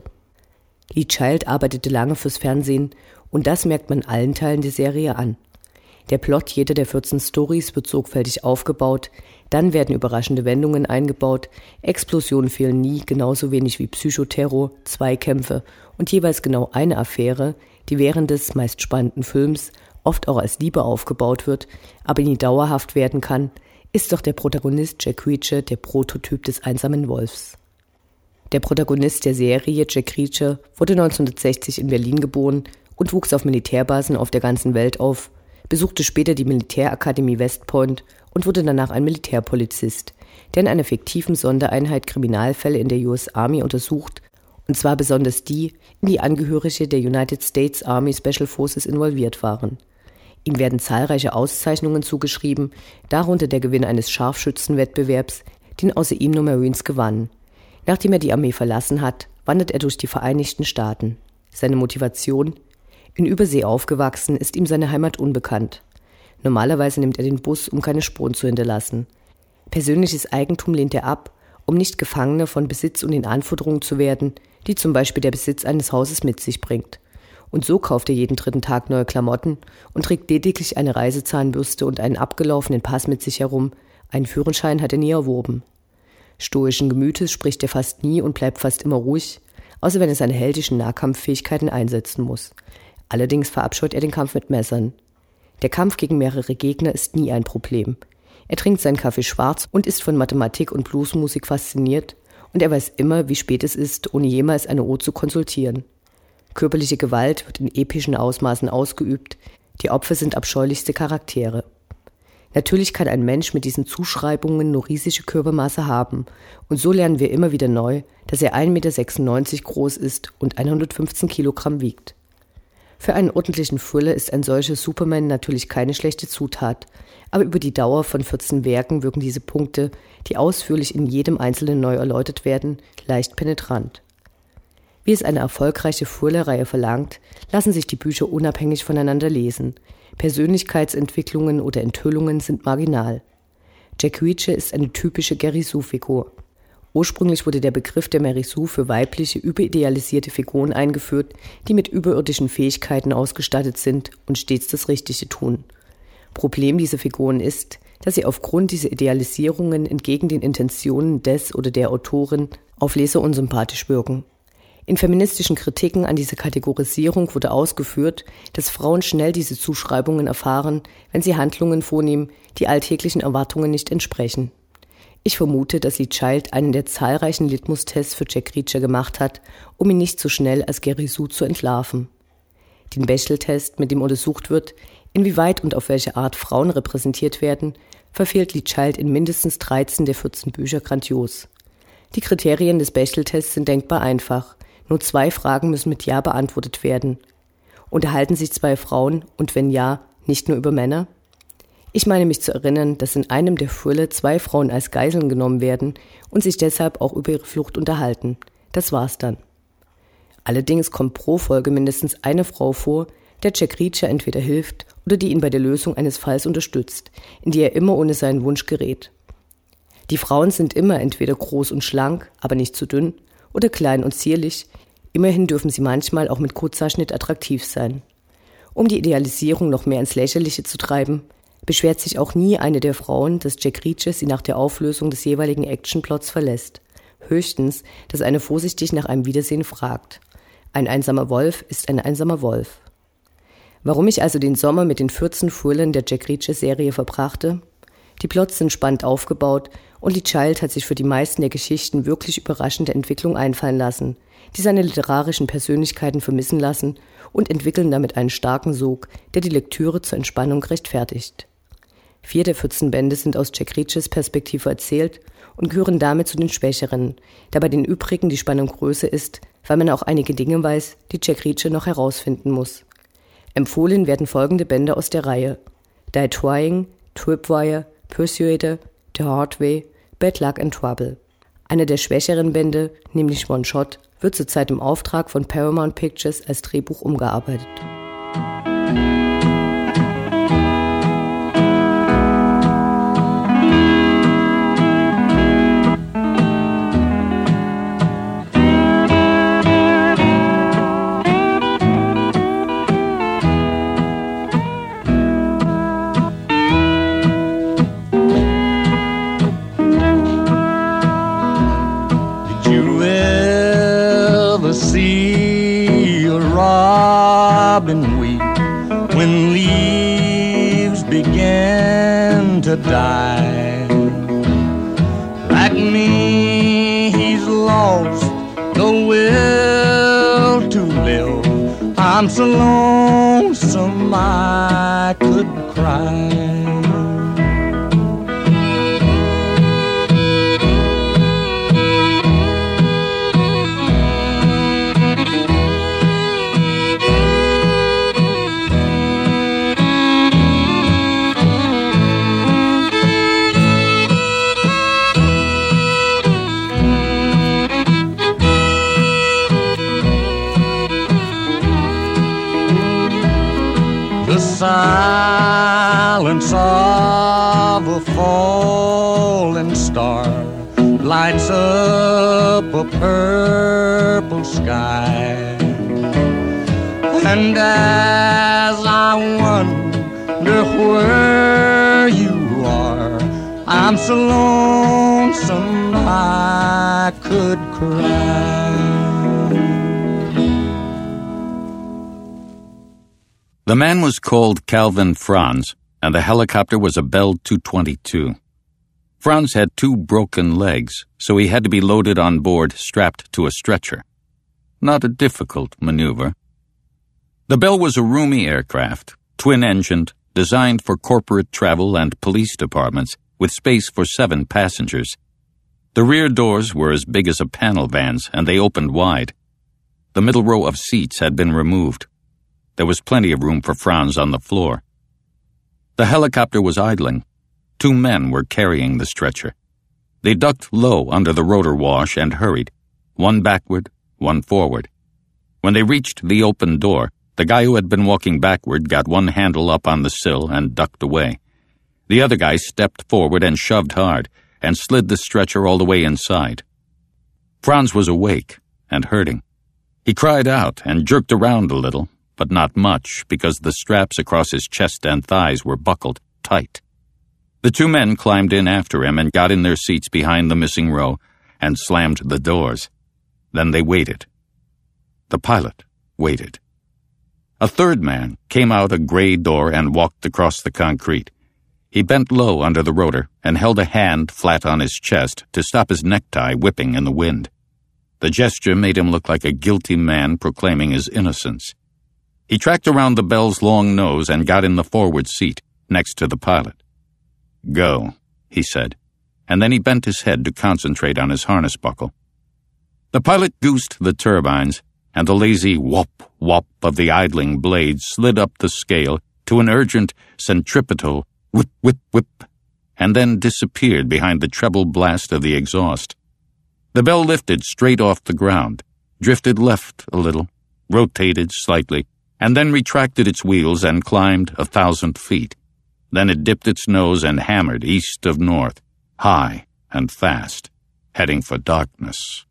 Lee Child arbeitete lange fürs Fernsehen und das merkt man allen Teilen der Serie an. Der Plot jeder der 14 Storys wird sorgfältig aufgebaut, dann werden überraschende Wendungen eingebaut, Explosionen fehlen nie, genauso wenig wie Psychoterror, Zweikämpfe und jeweils genau eine Affäre, die während des meist spannenden Films oft auch als Liebe aufgebaut wird, aber nie dauerhaft werden kann, ist doch der Protagonist Jack Reacher der Prototyp des einsamen Wolfs. Der Protagonist der Serie, Jack Reacher, wurde 1960 in Berlin geboren und wuchs auf Militärbasen auf der ganzen Welt auf, besuchte später die Militärakademie West Point und wurde danach ein Militärpolizist, der in einer fiktiven Sondereinheit Kriminalfälle in der US Army untersucht, und zwar besonders die, in die Angehörige der United States Army Special Forces involviert waren. Ihm werden zahlreiche Auszeichnungen zugeschrieben, darunter der Gewinn eines Scharfschützenwettbewerbs, den außer ihm nur Marines gewannen. Nachdem er die Armee verlassen hat, wandert er durch die Vereinigten Staaten. Seine Motivation? In Übersee aufgewachsen, ist ihm seine Heimat unbekannt. Normalerweise nimmt er den Bus, um keine Spuren zu hinterlassen. Persönliches Eigentum lehnt er ab, um nicht Gefangener von Besitz und den Anforderungen zu werden, die zum Beispiel der Besitz eines Hauses mit sich bringt. Und so kauft er jeden 3. Tag neue Klamotten und trägt lediglich eine Reisezahnbürste und einen abgelaufenen Pass mit sich herum. Einen Führerschein hat er nie erworben. Stoischen Gemütes spricht er fast nie und bleibt fast immer ruhig, außer wenn er seine heldischen Nahkampffähigkeiten einsetzen muss. Allerdings verabscheut er den Kampf mit Messern. Der Kampf gegen mehrere Gegner ist nie ein Problem. Er trinkt seinen Kaffee schwarz und ist von Mathematik und Bluesmusik fasziniert und er weiß immer, wie spät es ist, ohne jemals eine Uhr zu konsultieren. Körperliche Gewalt wird in epischen Ausmaßen ausgeübt, die Opfer sind abscheulichste Charaktere. Natürlich kann ein Mensch mit diesen Zuschreibungen nur riesige Körpermaße haben und so lernen wir immer wieder neu, dass er 1,96 Meter groß ist und 115 Kilogramm wiegt. Für einen ordentlichen Thriller ist ein solcher Superman natürlich keine schlechte Zutat, aber über die Dauer von 14 Werken wirken diese Punkte, die ausführlich in jedem Einzelnen neu erläutert werden, leicht penetrant. Wie es eine erfolgreiche Thriller-Reihe verlangt, lassen sich die Bücher unabhängig voneinander lesen. Persönlichkeitsentwicklungen oder Enthüllungen sind marginal. Jack Reacher ist eine typische Gary Sue-Figur. Ursprünglich wurde der Begriff der Mary Sue für weibliche, überidealisierte Figuren eingeführt, die mit überirdischen Fähigkeiten ausgestattet sind und stets das Richtige tun. Problem dieser Figuren ist, dass sie aufgrund dieser Idealisierungen entgegen den Intentionen des oder der Autorin auf Leser unsympathisch wirken. In feministischen Kritiken an dieser Kategorisierung wurde ausgeführt, dass Frauen schnell diese Zuschreibungen erfahren, wenn sie Handlungen vornehmen, die alltäglichen Erwartungen nicht entsprechen. Ich vermute, dass Lee Child einen der zahlreichen Litmus-Tests für Jack Reacher gemacht hat, um ihn nicht so schnell als Gary Sue zu entlarven. Den Bechdel-Test, mit dem untersucht wird, inwieweit und auf welche Art Frauen repräsentiert werden, verfehlt Lee Child in mindestens 13 der 14 Bücher grandios. Die Kriterien des Bechdel-Tests sind denkbar einfach. Nur 2 Fragen müssen mit Ja beantwortet werden. Unterhalten sich 2 Frauen und wenn ja, nicht nur über Männer? Ich meine mich zu erinnern, dass in einem der Thriller 2 Frauen als Geiseln genommen werden und sich deshalb auch über ihre Flucht unterhalten. Das war's dann. Allerdings kommt pro Folge mindestens eine Frau vor, der Jack Reacher entweder hilft oder die ihn bei der Lösung eines Falls unterstützt, in die er immer ohne seinen Wunsch gerät. Die Frauen sind immer entweder groß und schlank, aber nicht zu dünn, oder klein und zierlich, immerhin dürfen sie manchmal auch mit Kurzhaarschnitt attraktiv sein. Um die Idealisierung noch mehr ins Lächerliche zu treiben, beschwert sich auch nie eine der Frauen, dass Jack Reacher sie nach der Auflösung des jeweiligen Actionplots verlässt. Höchstens, dass eine vorsichtig nach einem Wiedersehen fragt. Ein einsamer Wolf ist ein einsamer Wolf. Warum ich also den Sommer mit den 14 Thrillern der Jack Reacher-Serie verbrachte? Die Plots sind spannend aufgebaut und Lee Child hat sich für die meisten der Geschichten wirklich überraschende Entwicklungen einfallen lassen, die seine literarischen Persönlichkeiten vermissen lassen und entwickeln damit einen starken Sog, der die Lektüre zur Entspannung rechtfertigt. 4 der 14 Bände sind aus Jack Reachers Perspektive erzählt und gehören damit zu den schwächeren, da bei den übrigen die Spannung größer ist, weil man auch einige Dinge weiß, die Jack Reacher noch herausfinden muss. Empfohlen werden folgende Bände aus der Reihe: Die Trying, Tripwire, Persuader, The Hard Way, Bad Luck and Trouble. Einer der schwächeren Bände, nämlich One Shot, wird zurzeit im Auftrag von Paramount Pictures als Drehbuch umgearbeitet. See a robin weep when leaves begin to die. Like me, he's lost the will to live. I'm so lonesome I could cry. The silence of a falling star lights up a purple sky. And as I wonder where you are, I'm so lonesome I could cry. The man was called Calvin Franz and the helicopter was a Bell 222. Franz had 2 broken legs, so he had to be loaded on board strapped to a stretcher. Not a difficult maneuver. The Bell was a roomy aircraft, twin-engined, designed for corporate travel and police departments, with space for 7 passengers. The rear doors were as big as a panel van's, and they opened wide. The middle row of seats had been removed. There was plenty of room for Franz on the floor. The helicopter was idling. 2 men were carrying the stretcher. They ducked low under the rotor wash and hurried, one backward, one forward. When they reached the open door, the guy who had been walking backward got one handle up on the sill and ducked away. The other guy stepped forward and shoved hard, and slid the stretcher all the way inside. Franz was awake and hurting. He cried out and jerked around a little, but not much, because the straps across his chest and thighs were buckled tight. The 2 men climbed in after him and got in their seats behind the missing row and slammed the doors. Then they waited. The pilot waited. A 3rd man came out a gray door and walked across the concrete. He bent low under the rotor and held a hand flat on his chest to stop his necktie whipping in the wind. The gesture made him look like a guilty man proclaiming his innocence. He tracked around the Bell's long nose and got in the forward seat, next to the pilot. "Go," he said, and then he bent his head to concentrate on his harness buckle. The pilot goosed the turbines, and the lazy whop-whop of the idling blades slid up the scale to an urgent centripetal whip-whip-whip, and then disappeared behind the treble blast of the exhaust. The Bell lifted straight off the ground, drifted left a little, rotated slightly, and then retracted its wheels and climbed 1,000 feet. Then it dipped its nose and hammered east of north, high and fast, heading for darkness.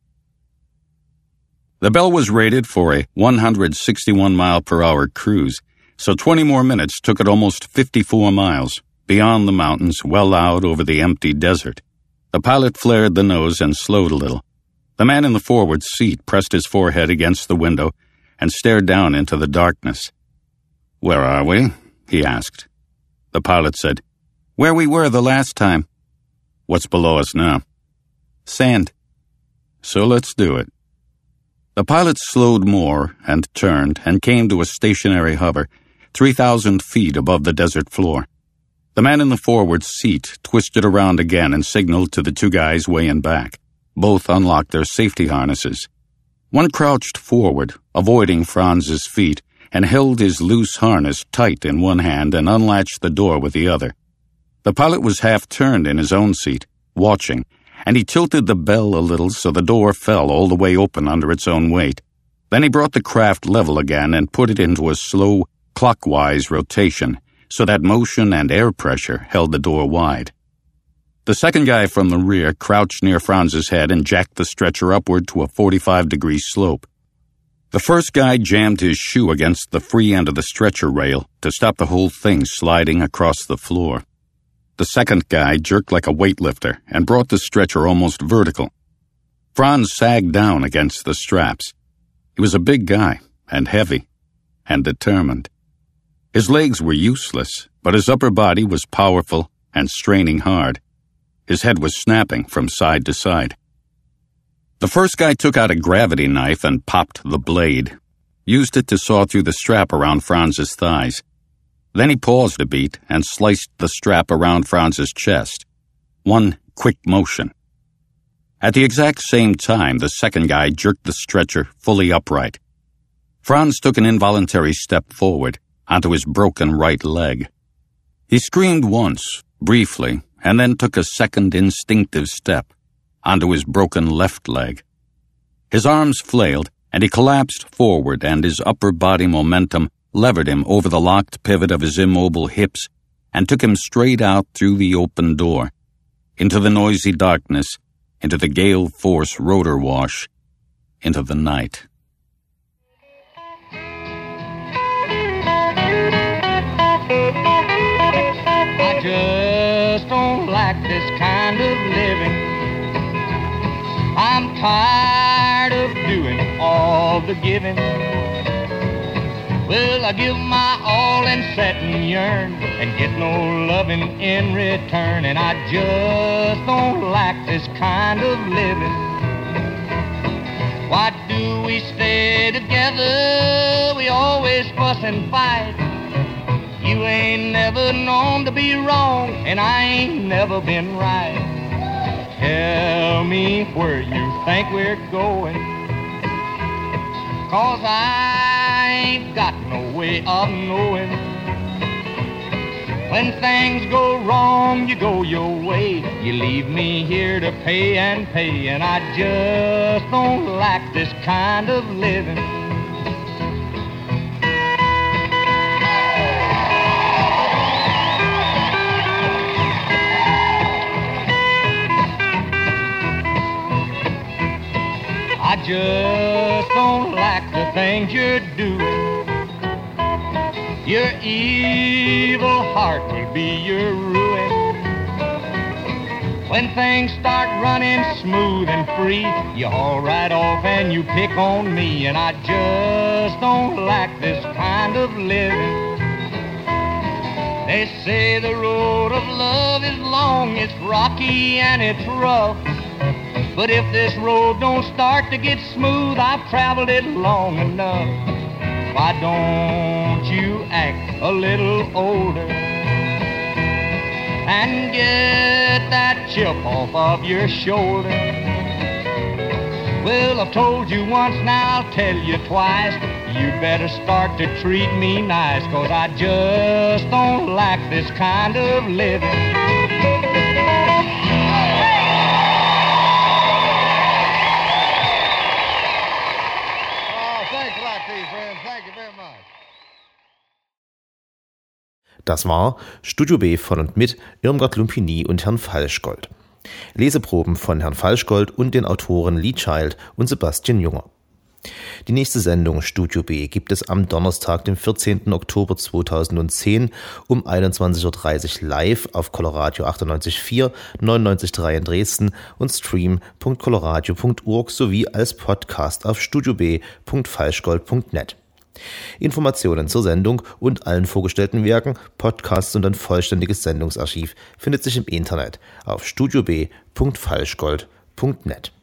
The Bell was rated for a 161-mile-per-hour cruise, so 20 more minutes took it almost 54 miles, beyond the mountains, well out over the empty desert. The pilot flared the nose and slowed a little. The man in the forward seat pressed his forehead against the window and stared down into the darkness. "Where are we?" he asked. The pilot said, "Where we were the last time." "What's below us now?" "Sand." "So let's do it." The pilot slowed more and turned and came to a stationary hover, 3,000 feet above the desert floor. The man in the forward seat twisted around again and signaled to the 2 guys way in back. Both unlocked their safety harnesses. One crouched forward, avoiding Franz's feet, and held his loose harness tight in one hand and unlatched the door with the other. The pilot was half-turned in his own seat, watching, and he tilted the Bell a little so the door fell all the way open under its own weight. Then he brought the craft level again and put it into a slow, clockwise rotation, so that motion and air pressure held the door wide. The second guy from the rear crouched near Franz's head and jacked the stretcher upward to a 45-degree slope. The first guy jammed his shoe against the free end of the stretcher rail to stop the whole thing sliding across the floor. The second guy jerked like a weightlifter and brought the stretcher almost vertical. Franz sagged down against the straps. He was a big guy, and heavy, and determined. His legs were useless, but his upper body was powerful and straining hard. His head was snapping from side to side. The first guy took out a gravity knife and popped the blade, used it to saw through the strap around Franz's thighs. Then he paused a beat and sliced the strap around Franz's chest. One quick motion. At the exact same time, the second guy jerked the stretcher fully upright. Franz took an involuntary step forward onto his broken right leg. He screamed once, briefly, and then took a second instinctive step onto his broken left leg. His arms flailed, and he collapsed forward, and his upper body momentum levered him over the locked pivot of his immobile hips and took him straight out through the open door, into the noisy darkness, into the gale force rotor wash, into the night. I just don't like this kind of living. I'm tired of doing all the giving. Well, I give my all and sit and yearn and get no loving in return, and I just don't like this kind of living. Why do we stay together? We always fuss and fight. You ain't never known to be wrong, and I ain't never been right. Tell me where you think we're going, 'cause I ain't got no way of knowing. When things go wrong, you go your way. You leave me here to pay, and I just don't like this kind of living. I just don't like the things you're doing. Your evil heart will be your ruin. When things start running smooth and free, you haul right off and you pick on me, and I just don't like this kind of living. They say the road of love is long, it's rocky and it's rough. But if this road don't start to get smooth, I've traveled it long enough. Why don't you act a little older and get that chip off of your shoulder? Well, I've told you once, now I'll tell you twice. You better start to treat me nice, 'cause I just don't like this kind of living. Das war Studio B von und mit Irmgard Lumpini und Herrn Falschgold. Leseproben von Herrn Falschgold und den Autoren Lee Child und Sebastian Junger. Die nächste Sendung Studio B gibt es am Donnerstag, dem 14. Oktober 2010 um 21.30 Uhr live auf Coloradio 98.4, 99.3 in Dresden und stream.coloradio.org sowie als Podcast auf studiob.falschgold.net. Informationen zur Sendung und allen vorgestellten Werken, Podcasts und ein vollständiges Sendungsarchiv findet sich im Internet auf studiob.falschgold.net.